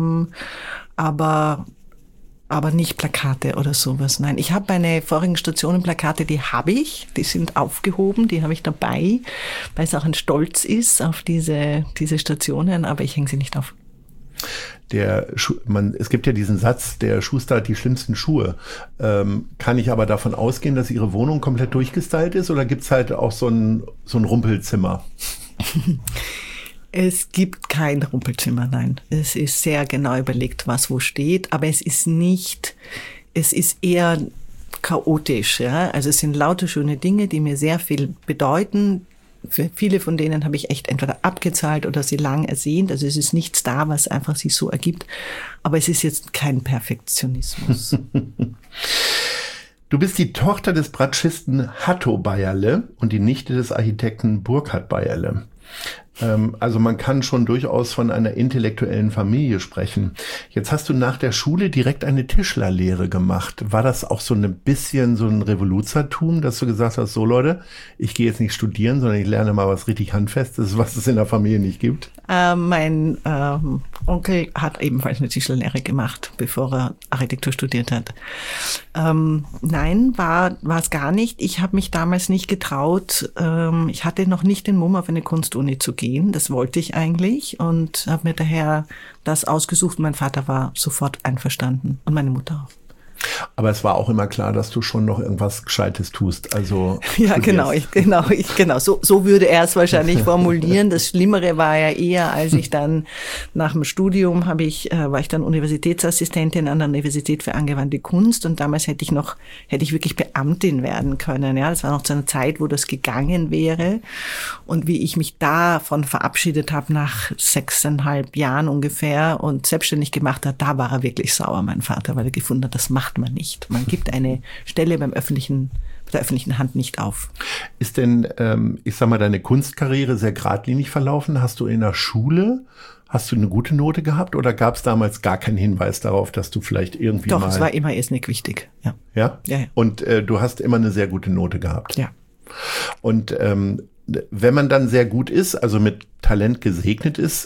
aber nicht Plakate oder sowas. Nein, ich habe meine vorigen Stationen Plakate, die sind aufgehoben, die habe ich dabei, weil es auch ein Stolz ist auf diese Stationen, aber ich hänge sie nicht auf. Es gibt ja diesen Satz, der Schuster hat die schlimmsten Schuhe. Kann ich aber davon ausgehen, dass Ihre Wohnung komplett durchgestylt ist oder gibt es halt auch so ein Rumpelzimmer? Es gibt kein Rumpelzimmer, nein. Es ist sehr genau überlegt, was wo steht, aber es ist eher chaotisch. Ja? Also es sind lauter schöne Dinge, die mir sehr viel bedeuten. Für viele von denen habe ich echt entweder abgezahlt oder sie lang ersehnt. Also es ist nichts da, was einfach sich so ergibt. Aber es ist jetzt kein Perfektionismus. Du bist die Tochter des Bratschisten Hatto Beierle und die Nichte des Architekten Burkhard Beierle. Also man kann schon durchaus von einer intellektuellen Familie sprechen. Jetzt hast du nach der Schule direkt eine Tischlerlehre gemacht. War das auch so ein bisschen so ein Revoluzertum, dass du gesagt hast, so Leute, ich gehe jetzt nicht studieren, sondern ich lerne mal was richtig Handfestes, was es in der Familie nicht gibt? Mein Onkel hat ebenfalls eine Tischlerlehre gemacht, bevor er Architektur studiert hat. Nein, war es gar nicht. Ich habe mich damals nicht getraut. Ich hatte noch nicht den Mumm, auf eine Kunstuni zu gehen. Das wollte ich eigentlich und habe mir daher das ausgesucht. Mein Vater war sofort einverstanden und meine Mutter auch. Aber es war auch immer klar, dass du schon noch irgendwas Gescheites tust. Also ja, genau. So würde er es wahrscheinlich formulieren. Das Schlimmere war ja eher, als ich dann nach dem Studium war ich dann Universitätsassistentin an der Universität für angewandte Kunst und damals hätte ich wirklich Beamtin werden können. Ja, das war noch zu einer Zeit, wo das gegangen wäre. Und wie ich mich davon verabschiedet habe nach 6,5 Jahren ungefähr und selbstständig gemacht habe, da war er wirklich sauer, mein Vater, weil er gefunden hat, das macht man nicht. Man gibt eine Stelle der öffentlichen Hand nicht auf. Ist denn, ich sag mal, deine Kunstkarriere sehr geradlinig verlaufen? Hast du in der Schule, eine gute Note gehabt oder gab es damals gar keinen Hinweis darauf, dass du vielleicht irgendwie Doch, es war immer irrsinnig wichtig. Ja? Ja. Und du hast immer eine sehr gute Note gehabt? Ja. Und wenn man dann sehr gut ist, also mit Talent gesegnet ist,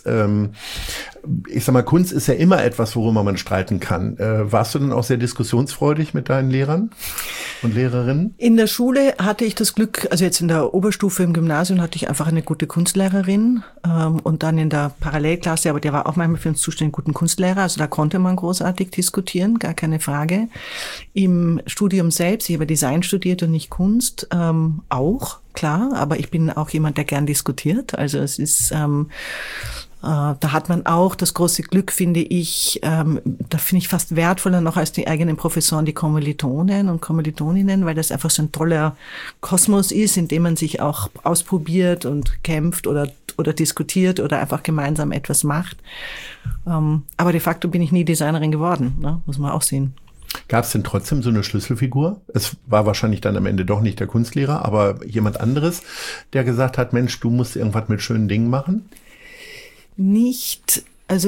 ich sag mal, Kunst ist ja immer etwas, worüber man streiten kann. Warst du dann auch sehr diskussionsfreudig mit deinen Lehrern und Lehrerinnen? In der Schule hatte ich das Glück, also jetzt in der Oberstufe im Gymnasium hatte ich einfach eine gute Kunstlehrerin und dann in der Parallelklasse, aber der war auch manchmal für uns zuständig, guten Kunstlehrer, also da konnte man großartig diskutieren, gar keine Frage. Im Studium selbst, ich habe Design studiert und nicht Kunst, auch. Klar, aber ich bin auch jemand, der gern diskutiert. Also es ist, da hat man auch das große Glück, finde ich, da finde ich fast wertvoller noch als die eigenen Professoren, die Kommilitonen und Kommilitoninnen, weil das einfach so ein toller Kosmos ist, in dem man sich auch ausprobiert und kämpft oder diskutiert oder einfach gemeinsam etwas macht. Aber de facto bin ich nie Designerin geworden, ne? Muss man auch sehen. Gab es denn trotzdem so eine Schlüsselfigur? Es war wahrscheinlich dann am Ende doch nicht der Kunstlehrer, aber jemand anderes, der gesagt hat, Mensch, du musst irgendwas mit schönen Dingen machen? Nicht, also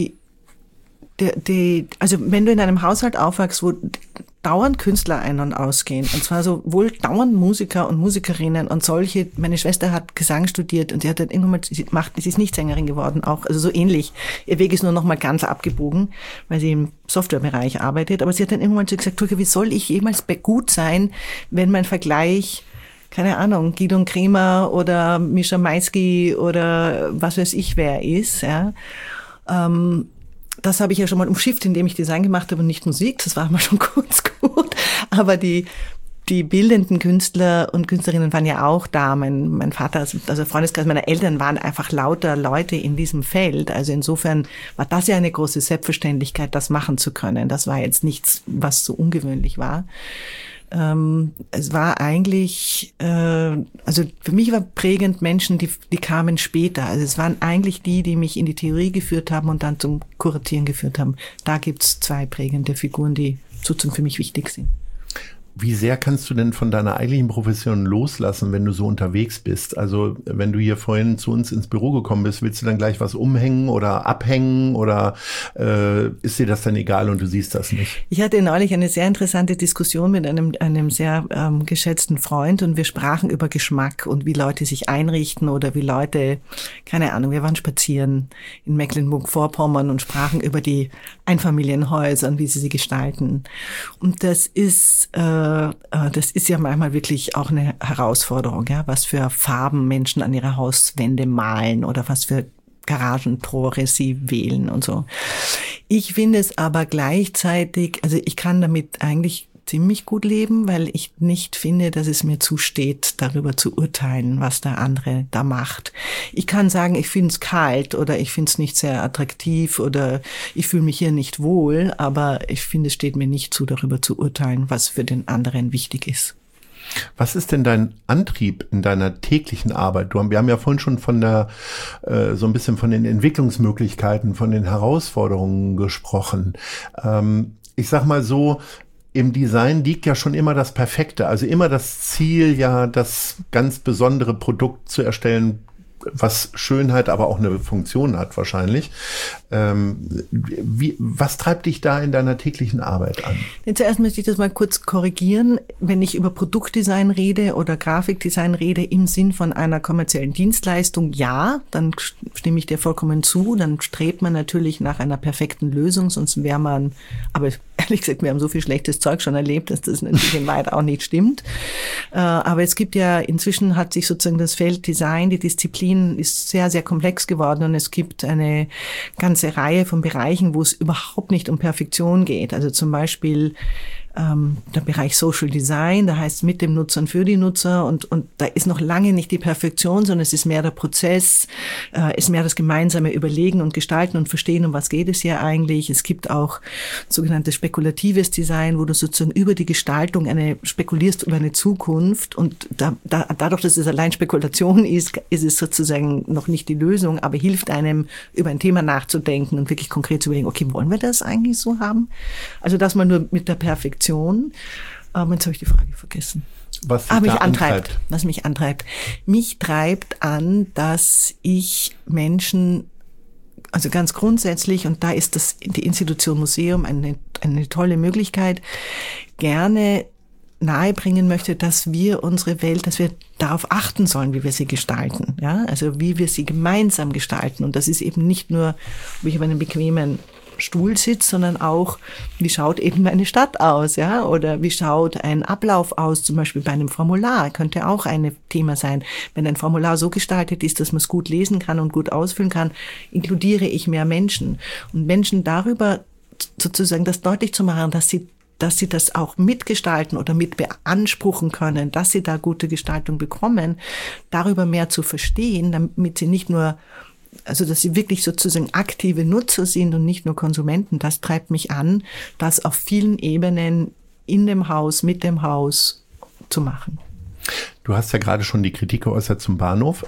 also wenn du in einem Haushalt aufwachst, wo dauernd Künstler ein- und ausgehen, und zwar sowohl dauernd Musiker und Musikerinnen und solche, meine Schwester hat Gesang studiert und sie hat dann irgendwann mal, sie ist nicht Sängerin geworden, auch, also so ähnlich. Ihr Weg ist nur noch mal ganz abgebogen, weil sie im Softwarebereich arbeitet, aber sie hat dann irgendwann so gesagt, Tulke, wie soll ich jemals gut sein, wenn mein Vergleich, keine Ahnung, Gidon Kremer oder Mischa Maisky oder was weiß ich wer ist, ja. Das habe ich ja schon mal umschifft, indem ich Design gemacht habe und nicht Musik. Das war mal schon kurz gut. Aber die bildenden Künstler und Künstlerinnen waren ja auch da. Mein Vater, also Freundeskreis meiner Eltern waren einfach lauter Leute in diesem Feld. Also insofern war das ja eine große Selbstverständlichkeit, das machen zu können. Das war jetzt nichts, was so ungewöhnlich war. Es war eigentlich, also für mich war prägend Menschen, die kamen später. Also es waren eigentlich die mich in die Theorie geführt haben und dann zum Kuratieren geführt haben. Da gibt's 2 prägende Figuren, die sozusagen für mich wichtig sind. Wie sehr kannst du denn von deiner eigentlichen Profession loslassen, wenn du so unterwegs bist? Also wenn du hier vorhin zu uns ins Büro gekommen bist, willst du dann gleich was umhängen oder abhängen oder ist dir das dann egal und du siehst das nicht? Ich hatte neulich eine sehr interessante Diskussion mit einem sehr geschätzten Freund und wir sprachen über Geschmack und wie Leute sich einrichten oder wie Leute, keine Ahnung, wir waren spazieren in Mecklenburg-Vorpommern und sprachen über die Einfamilienhäuser und wie sie gestalten. Und das ist ja manchmal wirklich auch eine Herausforderung, ja, was für Farben Menschen an ihre Hauswände malen oder was für Garagentore sie wählen und so. Ich finde es aber gleichzeitig, also ich kann damit eigentlich ziemlich gut leben, weil ich nicht finde, dass es mir zusteht, darüber zu urteilen, was der andere da macht. Ich kann sagen, ich finde es kalt oder ich finde es nicht sehr attraktiv oder ich fühle mich hier nicht wohl, aber ich finde, es steht mir nicht zu, darüber zu urteilen, was für den anderen wichtig ist. Was ist denn dein Antrieb in deiner täglichen Arbeit? Wir haben ja vorhin schon von so ein bisschen von den Entwicklungsmöglichkeiten, von den Herausforderungen gesprochen. Ich sag mal so, im Design liegt ja schon immer das Perfekte, also immer das Ziel, ja, das ganz besondere Produkt zu erstellen, was Schönheit, aber auch eine Funktion hat wahrscheinlich. Was treibt dich da in deiner täglichen Arbeit an? Zuerst möchte ich das mal kurz korrigieren. Wenn ich über Produktdesign rede oder Grafikdesign rede im Sinn von einer kommerziellen Dienstleistung, ja, dann stimme ich dir vollkommen zu. Dann strebt man natürlich nach einer perfekten Lösung, sonst wäre man, aber ehrlich gesagt, wir haben so viel schlechtes Zeug schon erlebt, dass das natürlich in Wahrheit auch nicht stimmt. Aber es gibt ja, inzwischen hat sich sozusagen das Feld Design, die Disziplin ist sehr, sehr komplex geworden und es gibt eine ganze Reihe von Bereichen, wo es überhaupt nicht um Perfektion geht. Also zum Beispiel der Bereich Social Design, da heißt es mit dem Nutzer und für die Nutzer und da ist noch lange nicht die Perfektion, sondern es ist mehr der Prozess, ist mehr das gemeinsame Überlegen und Gestalten und Verstehen, um was geht es hier eigentlich. Es gibt auch sogenanntes spekulatives Design, wo du sozusagen über die Gestaltung spekulierst über eine Zukunft und dadurch, dass es allein Spekulation ist es sozusagen noch nicht die Lösung, aber hilft einem, über ein Thema nachzudenken und wirklich konkret zu überlegen, okay, wollen wir das eigentlich so haben? Also das mal nur mit der Perfektion. Jetzt habe ich die Frage vergessen. Was mich antreibt? Was mich antreibt. Mich treibt an, dass ich Menschen, also ganz grundsätzlich, und da ist die Institution Museum eine tolle Möglichkeit, gerne nahebringen möchte, dass wir unsere Welt, dass wir darauf achten sollen, wie wir sie gestalten. Ja, also wie wir sie gemeinsam gestalten. Und das ist eben nicht nur, wie ich auf einem bequemen Stuhl sitzt, sondern auch, wie schaut eben meine Stadt aus, ja, oder wie schaut ein Ablauf aus, zum Beispiel bei einem Formular, könnte auch ein Thema sein. Wenn ein Formular so gestaltet ist, dass man es gut lesen kann und gut ausfüllen kann, inkludiere ich mehr Menschen. Und Menschen darüber sozusagen das deutlich zu machen, dass sie das auch mitgestalten oder mit beanspruchen können, dass sie da gute Gestaltung bekommen, darüber mehr zu verstehen, damit sie nicht nur, also dass sie wirklich sozusagen aktive Nutzer sind und nicht nur Konsumenten, das treibt mich an, das auf vielen Ebenen in dem Haus, mit dem Haus zu machen. Du hast ja gerade schon die Kritik geäußert zum Bahnhof.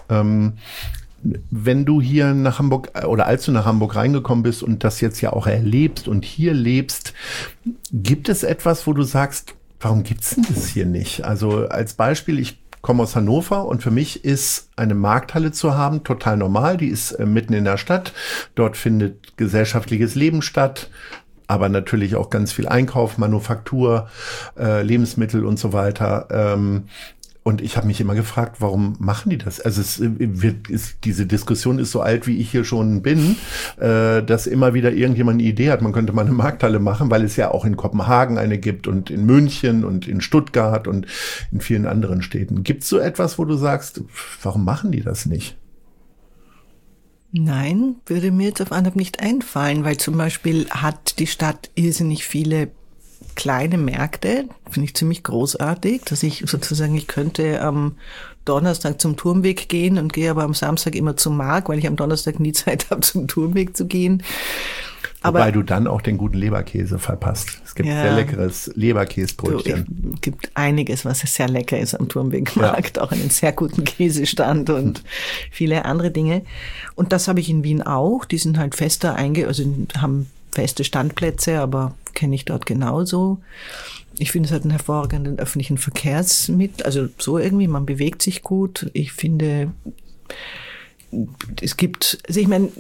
Wenn du hier nach Hamburg oder als du nach Hamburg reingekommen bist und das jetzt ja auch erlebst und hier lebst, gibt es etwas, wo du sagst, warum gibt's denn das hier nicht? Also als Beispiel, ich komme aus Hannover und für mich ist eine Markthalle zu haben total normal. Die ist mitten in der Stadt. Dort findet gesellschaftliches Leben statt, aber natürlich auch ganz viel Einkauf, Manufaktur, Lebensmittel und so weiter. Und ich habe mich immer gefragt, warum machen die das? Also diese Diskussion ist so alt, wie ich hier schon bin, dass immer wieder irgendjemand eine Idee hat, man könnte mal eine Markthalle machen, weil es ja auch in Kopenhagen eine gibt und in München und in Stuttgart und in vielen anderen Städten. Gibt es so etwas, wo du sagst, warum machen die das nicht? Nein, würde mir jetzt auf Anhieb nicht einfallen, weil zum Beispiel hat die Stadt irrsinnig viele kleine Märkte, finde ich ziemlich großartig, dass ich sozusagen, ich könnte am Donnerstag zum Turmweg gehen und gehe aber am Samstag immer zum Markt, weil ich am Donnerstag nie Zeit habe, zum Turmweg zu gehen. Wobei du dann auch den guten Leberkäse verpasst. Es gibt sehr leckeres Leberkäsbrötchen. Es gibt einiges, was sehr lecker ist am Turmwegmarkt, auch einen sehr guten Käsestand und viele andere Dinge. Und das habe ich in Wien auch. Die sind halt fester haben feste Standplätze, aber kenne ich dort genauso. Ich finde, es hat einen hervorragenden öffentlichen Verkehrsmittel, also so irgendwie, man bewegt sich gut. Ich finde, es gibt, also ich meine,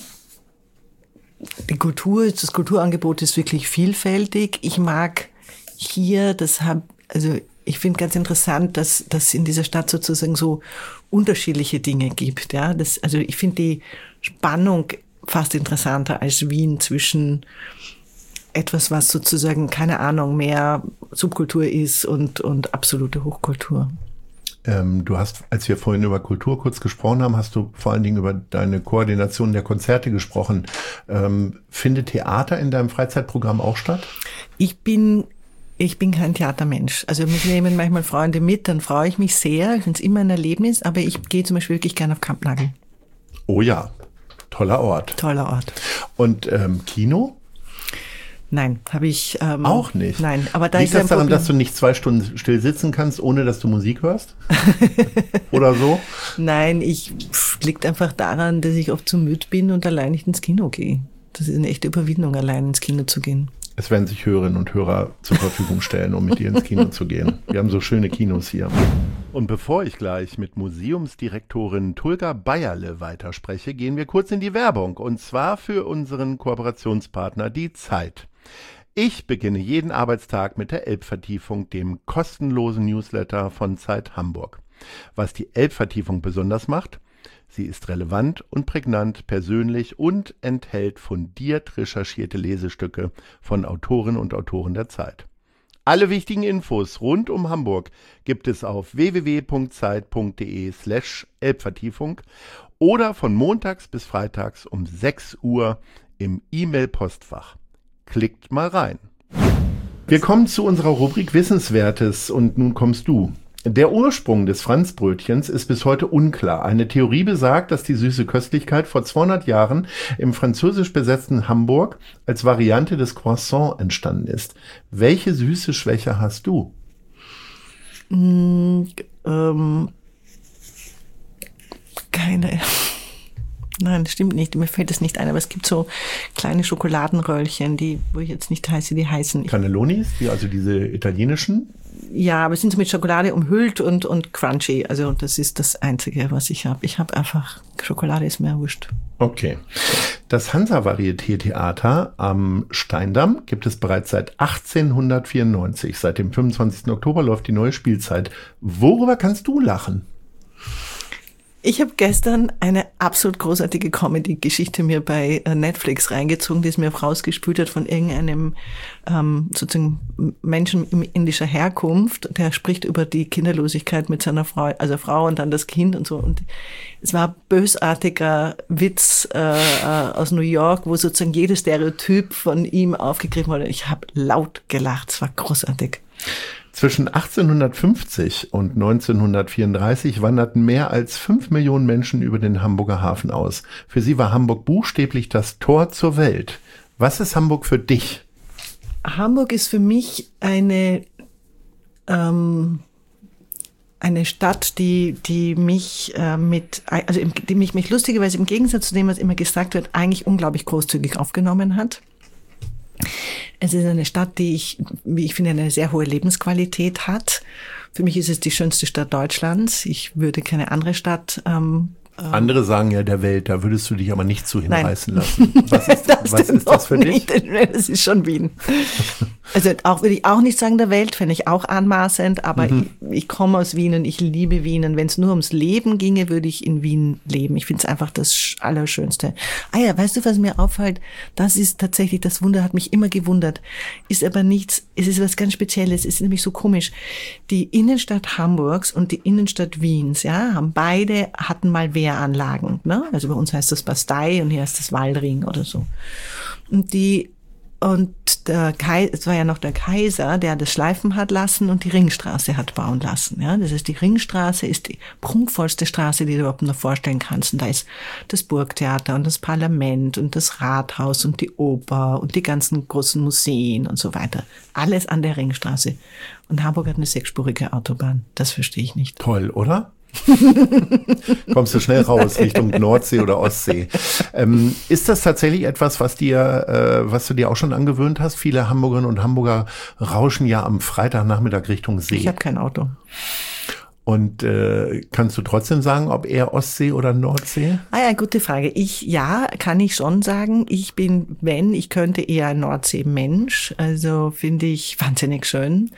das Kulturangebot ist wirklich vielfältig. Ich mag hier, ich finde ganz interessant, dass in dieser Stadt sozusagen so unterschiedliche Dinge gibt. Ja, also ich finde die Spannung fast interessanter als Wien zwischen etwas, was sozusagen, keine Ahnung, mehr Subkultur ist und absolute Hochkultur. Du hast, als wir vorhin über Kultur kurz gesprochen haben, hast du vor allen Dingen über deine Koordination der Konzerte gesprochen. Findet Theater in deinem Freizeitprogramm auch statt? Ich bin kein Theatermensch. Also mich nehmen manchmal Freunde mit, dann freue ich mich sehr. Ich finde es immer ein Erlebnis, aber ich gehe zum Beispiel wirklich gerne auf Kampnagel. Oh ja, toller Ort. Toller Ort. Und Kino? Nein, habe ich auch nicht. Nein, aber da liegt das daran, dass du nicht 2 Stunden still sitzen kannst, ohne dass du Musik hörst? Oder so? Nein, liegt einfach daran, dass ich oft zu müde bin und allein nicht ins Kino gehe. Das ist eine echte Überwindung, allein ins Kino zu gehen. Es werden sich Hörerinnen und Hörer zur Verfügung stellen, um mit dir ins Kino zu gehen. Wir haben so schöne Kinos hier. Und bevor ich gleich mit Museumsdirektorin Tulga Beierle weiterspreche, gehen wir kurz in die Werbung. Und zwar für unseren Kooperationspartner Die Zeit. Ich beginne jeden Arbeitstag mit der Elbvertiefung, dem kostenlosen Newsletter von Zeit Hamburg. Was die Elbvertiefung besonders macht? Sie ist relevant und prägnant, persönlich und enthält fundiert recherchierte Lesestücke von Autorinnen und Autoren der Zeit. Alle wichtigen Infos rund um Hamburg gibt es auf www.zeit.de/Elbvertiefung oder von montags bis freitags um 6 Uhr im E-Mail-Postfach. Klickt mal rein. Wir kommen zu unserer Rubrik Wissenswertes und nun kommst du. Der Ursprung des Franzbrötchens ist bis heute unklar. Eine Theorie besagt, dass die süße Köstlichkeit vor 200 Jahren im französisch besetzten Hamburg als Variante des Croissant entstanden ist. Welche süße Schwäche hast du? Keine. Nein, das stimmt nicht. Mir fällt es nicht ein, aber es gibt so kleine Schokoladenröllchen, wo ich jetzt nicht weiß, wie die heißen. Cannellonis, also diese italienischen? Ja, aber es sind so mit Schokolade umhüllt und crunchy. Also das ist das Einzige, was ich habe. Ich habe einfach, Schokolade ist mir wurscht. Okay. Das Hansa-Varieté-Theater am Steindamm gibt es bereits seit 1894. Seit dem 25. Oktober läuft die neue Spielzeit. Worüber kannst du lachen? Ich habe gestern eine absolut großartige Comedy-Geschichte mir bei Netflix reingezogen, die es mir rausgespült hat von irgendeinem sozusagen Menschen indischer Herkunft. Der spricht über die Kinderlosigkeit mit seiner Frau, also Frau und dann das Kind und so. Und es war bösartiger Witz aus New York, wo sozusagen jedes Stereotyp von ihm aufgegriffen wurde. Ich habe laut gelacht, es war großartig. Zwischen 1850 und 1934 wanderten mehr als 5 Millionen Menschen über den Hamburger Hafen aus. Für sie war Hamburg buchstäblich das Tor zur Welt. Was ist Hamburg für dich? Hamburg ist für mich eine Stadt, die mich die mich lustigerweise im Gegensatz zu dem, was immer gesagt wird, eigentlich unglaublich großzügig aufgenommen hat. Es ist eine Stadt, die wie ich finde, eine sehr hohe Lebensqualität hat. Für mich ist es die schönste Stadt Deutschlands. Ich würde keine andere Stadt Andere sagen ja der Welt, da würdest du dich aber nicht zu hinreißen lassen. Was ist das für dich? Das ist schon Wien. Also würde ich auch nicht sagen der Welt, fände ich auch anmaßend, aber ich komme aus Wien und ich liebe Wien. Und wenn es nur ums Leben ginge, würde ich in Wien leben. Ich finde es einfach das Allerschönste. Ah ja, weißt du, was mir auffällt? Das ist tatsächlich, das Wunder hat mich immer gewundert. Ist aber nichts, es ist was ganz Spezielles. Es ist nämlich so komisch. Die Innenstadt Hamburgs und die Innenstadt Wiens, ja, hatten mal Wehranlagen, ne? Also bei uns heißt das Bastei und hier heißt das Wallring oder so. Und die Und es war ja noch der Kaiser, der das schleifen hat lassen und die Ringstraße hat bauen lassen. Ja, das heißt, die Ringstraße ist die prunkvollste Straße, die du überhaupt noch vorstellen kannst. Und da ist das Burgtheater und das Parlament und das Rathaus und die Oper und die ganzen großen Museen und so weiter. Alles an der Ringstraße. Und Hamburg hat eine 6-spurige Autobahn. Das verstehe ich nicht. Toll, oder? Kommst du schnell raus Richtung Nordsee oder Ostsee. Ist das tatsächlich etwas, was du dir auch schon angewöhnt hast? Viele Hamburgerinnen und Hamburger rauschen ja am Freitagnachmittag Richtung See. Ich habe kein Auto. Und kannst du trotzdem sagen, ob eher Ostsee oder Nordsee? Ja, gute Frage. Kann ich schon sagen. Ich könnte eher ein Nordsee-Mensch. Also finde ich wahnsinnig schön.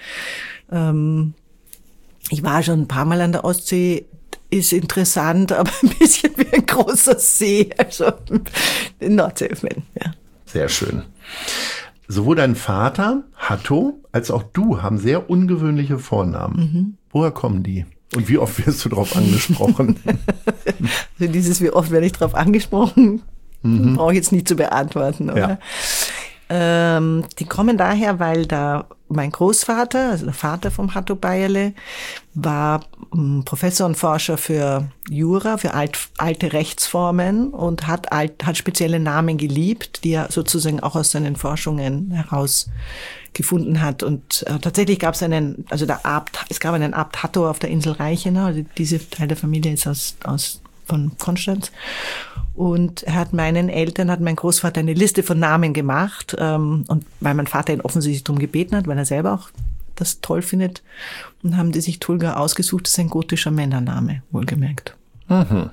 Ich war schon ein paar Mal an der Ostsee, ist interessant, aber ein bisschen wie ein großer See, also den Nordsee-Fan, ja. Sehr schön. Sowohl dein Vater, Hatto, als auch du haben sehr ungewöhnliche Vornamen. Woher kommen die? Und wie oft wirst du darauf angesprochen? Also wie oft werde ich darauf angesprochen, brauche ich jetzt nicht zu beantworten, oder? Ja. Die kommen daher, weil mein Großvater, also der Vater vom Hatto Beierle, war Professor und Forscher für Jura, für alte Rechtsformen und hat spezielle Namen geliebt, die er sozusagen auch aus seinen Forschungen herausgefunden hat. Und tatsächlich gab es es gab einen Abt Hatto auf der Insel Reichenau, also diese Teil der Familie ist von Konstanz. Und mein Großvater eine Liste von Namen gemacht. Und weil mein Vater ihn offensichtlich darum gebeten hat, weil er selber auch das toll findet. Und haben die sich Tulga ausgesucht. Das ist ein gotischer Männername, wohlgemerkt. Mhm.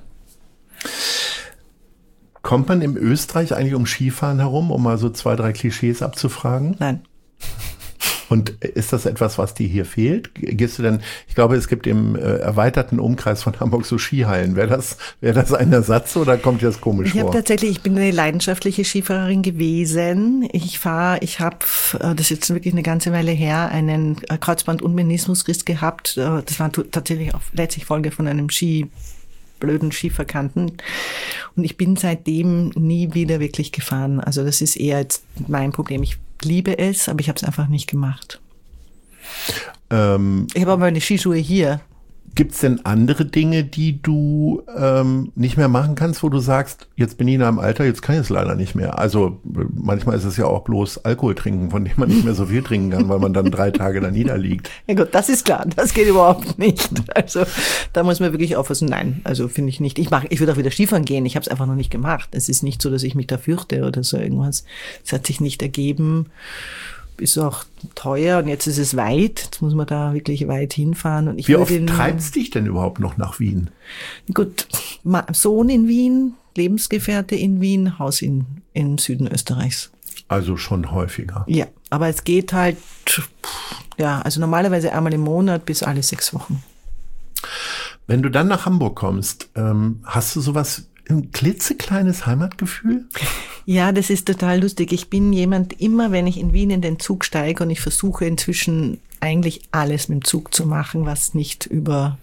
Kommt man im Österreich eigentlich um Skifahren herum, um mal so 2, 3 Klischees abzufragen? Nein. Und ist das etwas, was dir hier fehlt? Gehst du denn, ich glaube, es gibt im erweiterten Umkreis von Hamburg so Skihallen. Wäre das ein Ersatz oder kommt dir das komisch vor? Ich bin eine leidenschaftliche Skifahrerin gewesen. Ich habe, das ist jetzt wirklich eine ganze Weile her, einen Kreuzband- und Meniskusriss gehabt. Das war tatsächlich auch letztlich Folge von einem blöden Skiverkanten. Und ich bin seitdem nie wieder wirklich gefahren. Also das ist eher jetzt mein Problem. Ich liebe es, aber ich habe es einfach nicht gemacht. Ich habe aber meine Skischuhe hier. Gibt's denn andere Dinge, die du nicht mehr machen kannst, wo du sagst, jetzt bin ich in einem Alter, jetzt kann ich es leider nicht mehr? Also manchmal ist es ja auch bloß Alkohol trinken, von dem man nicht mehr so viel trinken kann, weil man dann 3 Tage da niederliegt. Ja gut, das ist klar, das geht überhaupt nicht. Also da muss man wirklich aufpassen. Nein, also finde ich nicht. Ich würde auch wieder Skifahren gehen, ich habe es einfach noch nicht gemacht. Es ist nicht so, dass ich mich da fürchte oder so irgendwas. Es hat sich nicht ergeben. Ist auch teuer und jetzt ist es weit. Jetzt muss man da wirklich weit hinfahren. Und wie oft treibst dich denn überhaupt noch nach Wien? Gut, Sohn in Wien, Lebensgefährte in Wien, Haus im Süden Österreichs. Also schon häufiger. Ja, aber es geht halt, also normalerweise einmal im Monat bis alle 6 Wochen. Wenn du dann nach Hamburg kommst, hast du sowas, ein klitzekleines Heimatgefühl? Ja, das ist total lustig. Ich bin jemand, immer wenn ich in Wien in den Zug steige und ich versuche inzwischen eigentlich alles mit dem Zug zu machen, was nicht über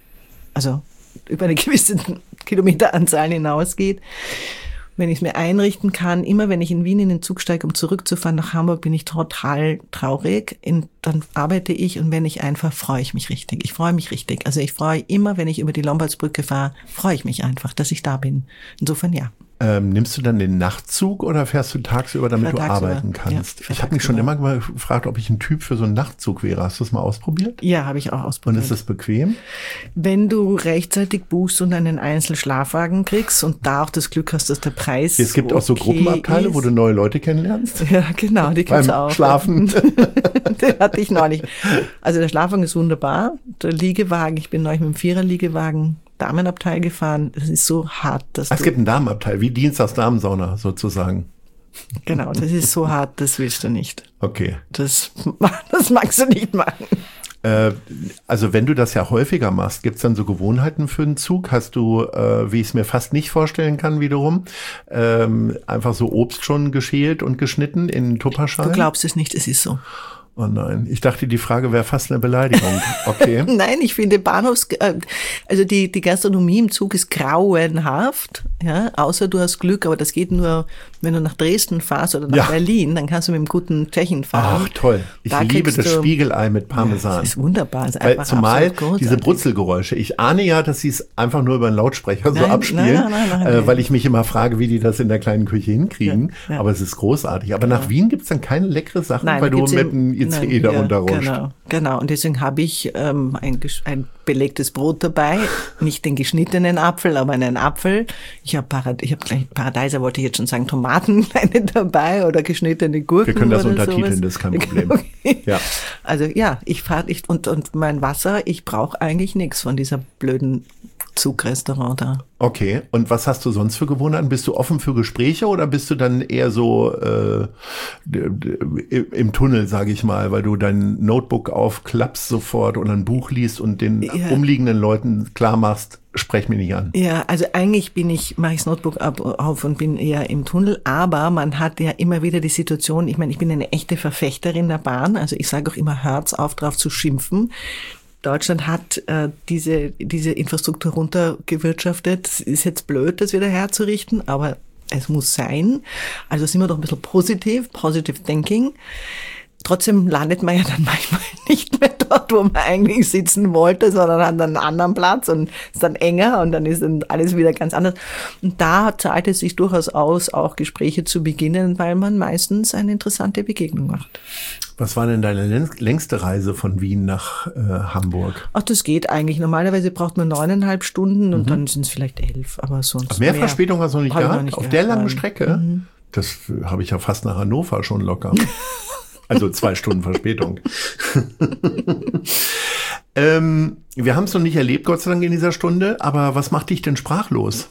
eine gewisse Kilometeranzahl hinausgeht. Wenn ich es mir einrichten kann, immer wenn ich in Wien in den Zug steige, um zurückzufahren nach Hamburg, bin ich total traurig. Dann arbeite ich und freue ich mich richtig. Ich freue mich richtig. Also ich freue immer, wenn ich über die Lombardsbrücke fahre, freue ich mich einfach, dass ich da bin. Insofern ja. Nimmst du dann den Nachtzug oder fährst du tagsüber, damit du arbeiten kannst? Ja, ich habe mich schon immer gefragt, ob ich ein Typ für so einen Nachtzug wäre. Hast du es mal ausprobiert? Ja, habe ich auch ausprobiert. Und ist das bequem? Wenn du rechtzeitig buchst und einen Einzelschlafwagen kriegst und da auch das Glück hast, dass der Preis es gibt auch so Gruppenabteile, ist, wo du neue Leute kennenlernst. Ja, genau, die gibt's auch. Schlafen. Den hatte ich neulich. Also der Schlafwagen ist wunderbar. Der Liegewagen, ich bin neulich mit dem 4er-Liegewagen Damenabteil gefahren. Das ist so hart, dass es gibt einen Damenabteil, wie Dienstags Damensauna sozusagen. Genau, das ist so hart, das willst du nicht. Okay. Das magst du nicht machen. Also wenn du das ja häufiger machst, gibt's dann so Gewohnheiten für den Zug? Hast du, wie ich es mir fast nicht vorstellen kann wiederum, einfach so Obst schon geschält und geschnitten in Tupperschalen? Du glaubst es nicht, es ist so. Oh nein, ich dachte, die Frage wäre fast eine Beleidigung. Okay. Nein, ich finde also die Gastronomie im Zug ist grauenhaft, ja, außer du hast Glück, aber das geht nur, wenn du nach Dresden fährst oder nach Berlin, dann kannst du mit dem guten Tschechen fahren. Ach toll, ich liebe das Spiegelei mit Parmesan. Ja, das ist wunderbar. Das ist weil zumal diese Brutzelgeräusche, ich ahne ja, dass sie es einfach nur über einen Lautsprecher so abspielen, nein. Weil ich mich immer frage, wie die das in der kleinen Küche hinkriegen, aber es ist großartig. Aber nach Wien gibt's dann keine leckere Sachen, weil du mit einem ICE darunter rutscht. Genau. Und deswegen habe ich ein belegtes Brot dabei, nicht den geschnittenen Apfel, aber einen Apfel. Ich habe gleich Paradeiser, wollte ich jetzt schon sagen, Tomaten dabei oder geschnittene Gurken. Wir können das oder untertiteln, sowas. das ist kein Problem. Okay. Ja. Also ja, und mein Wasser, ich brauche eigentlich nichts von dieser blöden Zugrestaurant da. Okay, und was hast du sonst für Gewohnheiten? Bist du offen für Gespräche oder bist du dann eher so im Tunnel, sage ich mal, weil du dein Notebook aufklappst sofort und ein Buch liest und den umliegenden Leuten klar machst, sprech mich nicht an? Ja, also eigentlich mache ich das Notebook auf und bin eher im Tunnel, aber man hat ja immer wieder die Situation, ich meine, ich bin eine echte Verfechterin der Bahn, also ich sage auch immer, hört's auf, drauf zu schimpfen. Deutschland hat diese Infrastruktur runtergewirtschaftet. Es ist jetzt blöd, das wieder herzurichten, aber es muss sein. Also sind wir doch ein bisschen positive thinking. Trotzdem landet man ja dann manchmal nicht mehr dort, wo man eigentlich sitzen wollte, sondern an einem anderen Platz und ist dann enger und dann ist dann alles wieder ganz anders. Und da zahlt es sich durchaus aus, auch Gespräche zu beginnen, weil man meistens eine interessante Begegnung macht. Was war denn deine längste Reise von Wien nach Hamburg? Ach, das geht eigentlich. Normalerweise braucht man 9,5 Stunden und dann sind es vielleicht 11, aber sonst aber mehr Verspätung hast du noch nicht gehabt? Auf der langen Strecke? Das habe ich ja fast nach Hannover schon locker. Also 2 Stunden Verspätung. Wir haben es noch nicht erlebt, Gott sei Dank, in dieser Stunde. Aber was macht dich denn sprachlos?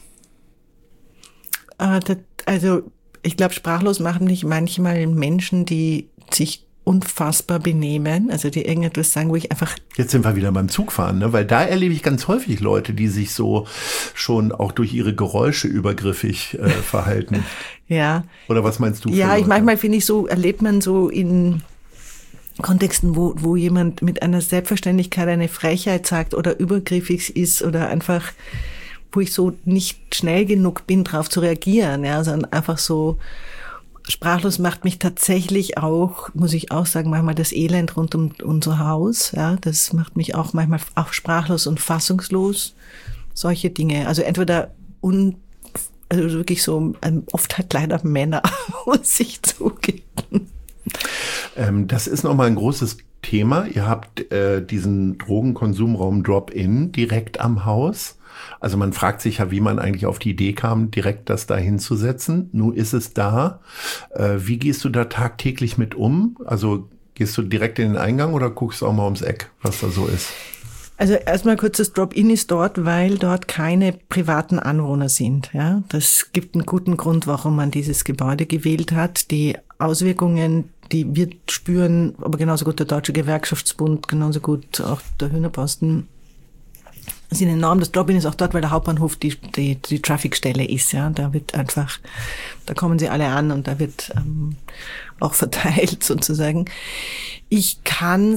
Also ich glaube, sprachlos machen mich manchmal Menschen, die sich unfassbar benehmen, also die irgendetwas sagen, wo ich einfach... Jetzt sind wir wieder beim Zugfahren, ne? Weil da erlebe ich ganz häufig Leute, die sich so schon auch durch ihre Geräusche übergriffig verhalten. Ja. Oder was meinst du? Ja, manchmal finde ich so, erlebt man so in Kontexten, wo jemand mit einer Selbstverständlichkeit eine Frechheit sagt oder übergriffig ist oder einfach, wo ich so nicht schnell genug bin, drauf zu reagieren, ja, sondern einfach so... Sprachlos macht mich tatsächlich auch, muss ich auch sagen, manchmal das Elend rund um unser Haus. Ja, das macht mich auch manchmal auch sprachlos und fassungslos. Solche Dinge. Also entweder also wirklich so, oft halt leider Männer, muss ich zugeben. Das ist nochmal ein großes Thema. Ihr habt diesen Drogenkonsumraum Drop-In direkt am Haus. Also man fragt sich ja, wie man eigentlich auf die Idee kam, direkt das da hinzusetzen. Nun ist es da. Wie gehst du da tagtäglich mit um? Also gehst du direkt in den Eingang oder guckst du auch mal ums Eck, was da so ist? Also erstmal kurz, das Drop-In ist dort, weil dort keine privaten Anwohner sind. Ja, das gibt einen guten Grund, warum man dieses Gebäude gewählt hat. Die Auswirkungen, die wir spüren, aber genauso gut der Deutsche Gewerkschaftsbund, genauso gut auch der Hühnerposten, sind enorm. Das Drop-In ist auch dort, weil der Hauptbahnhof die Trafficstelle ist. Ja, da wird einfach, da kommen sie alle an und da wird auch verteilt sozusagen. Ich kann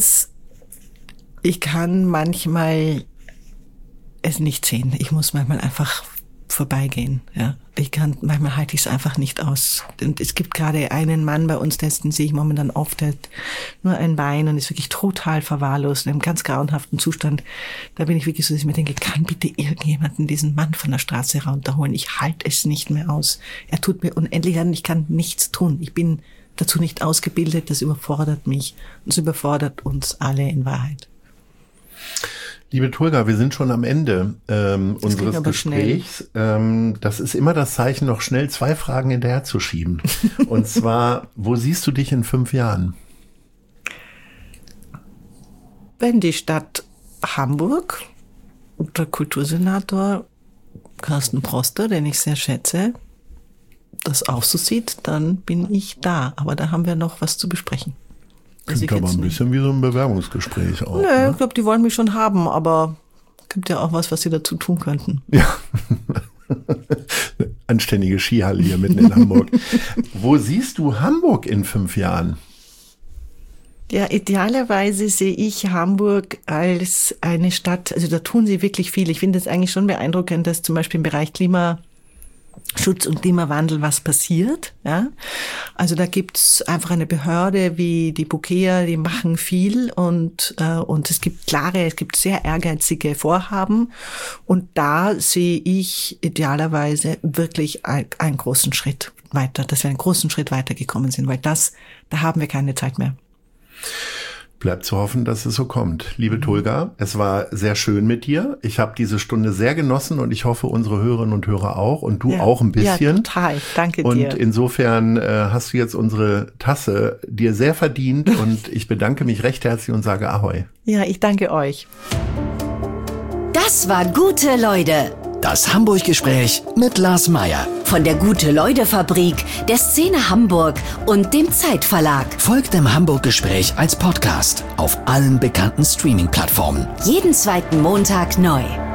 manchmal es nicht sehen. Ich muss manchmal einfach vorbeigehen. Ja, manchmal halte ich es einfach nicht aus. Und es gibt gerade einen Mann bei uns, den sehe ich momentan oft, der hat nur ein Bein und ist wirklich total verwahrlost, in einem ganz grauenhaften Zustand. Da bin ich wirklich so, dass ich mir denke, kann bitte irgendjemanden diesen Mann von der Straße runterholen? Ich halte es nicht mehr aus. Er tut mir unendlich an, ich kann nichts tun. Ich bin dazu nicht ausgebildet, das überfordert mich. Und es überfordert uns alle in Wahrheit. Liebe Tulga, wir sind schon am Ende unseres Gesprächs. Das ist immer das Zeichen, noch schnell 2 Fragen hinterher zu schieben. Und zwar, wo siehst du dich in 5 Jahren? Wenn die Stadt Hamburg und der Kultursenator Carsten Proster, den ich sehr schätze, das auch so sieht, dann bin ich da. Aber da haben wir noch was zu besprechen. Klingt aber ein bisschen wie so ein Bewerbungsgespräch auch. Nö, ne? Ich glaube, die wollen mich schon haben, aber es gibt ja auch was sie dazu tun könnten. Ja, eine anständige Skihalle hier mitten in Hamburg. Wo siehst du Hamburg in 5 Jahren? Ja, idealerweise sehe ich Hamburg als eine Stadt, also da tun sie wirklich viel. Ich finde es eigentlich schon beeindruckend, dass zum Beispiel im Bereich Klimaschutz und Klimawandel was passiert. Ja? Also da gibt's einfach eine Behörde wie die BUKEA, die machen viel und es gibt sehr ehrgeizige Vorhaben und da sehe ich idealerweise wirklich einen großen Schritt weiter, dass wir einen großen Schritt weitergekommen sind, weil da haben wir keine Zeit mehr. Bleibt zu hoffen, dass es so kommt. Liebe Tulga, es war sehr schön mit dir. Ich habe diese Stunde sehr genossen und ich hoffe, unsere Hörerinnen und Hörer auch und du auch ein bisschen. Ja, total. Danke dir. Und insofern hast du jetzt unsere Tasse dir sehr verdient und ich bedanke mich recht herzlich und sage Ahoi. Ja, ich danke euch. Das war Gute Leute. Das Hamburg-Gespräch mit Lars Meier. Von der Gute-Leute-Fabrik, der Szene Hamburg und dem Zeitverlag. Folgt dem Hamburg-Gespräch als Podcast auf allen bekannten Streaming-Plattformen. Jeden zweiten Montag neu.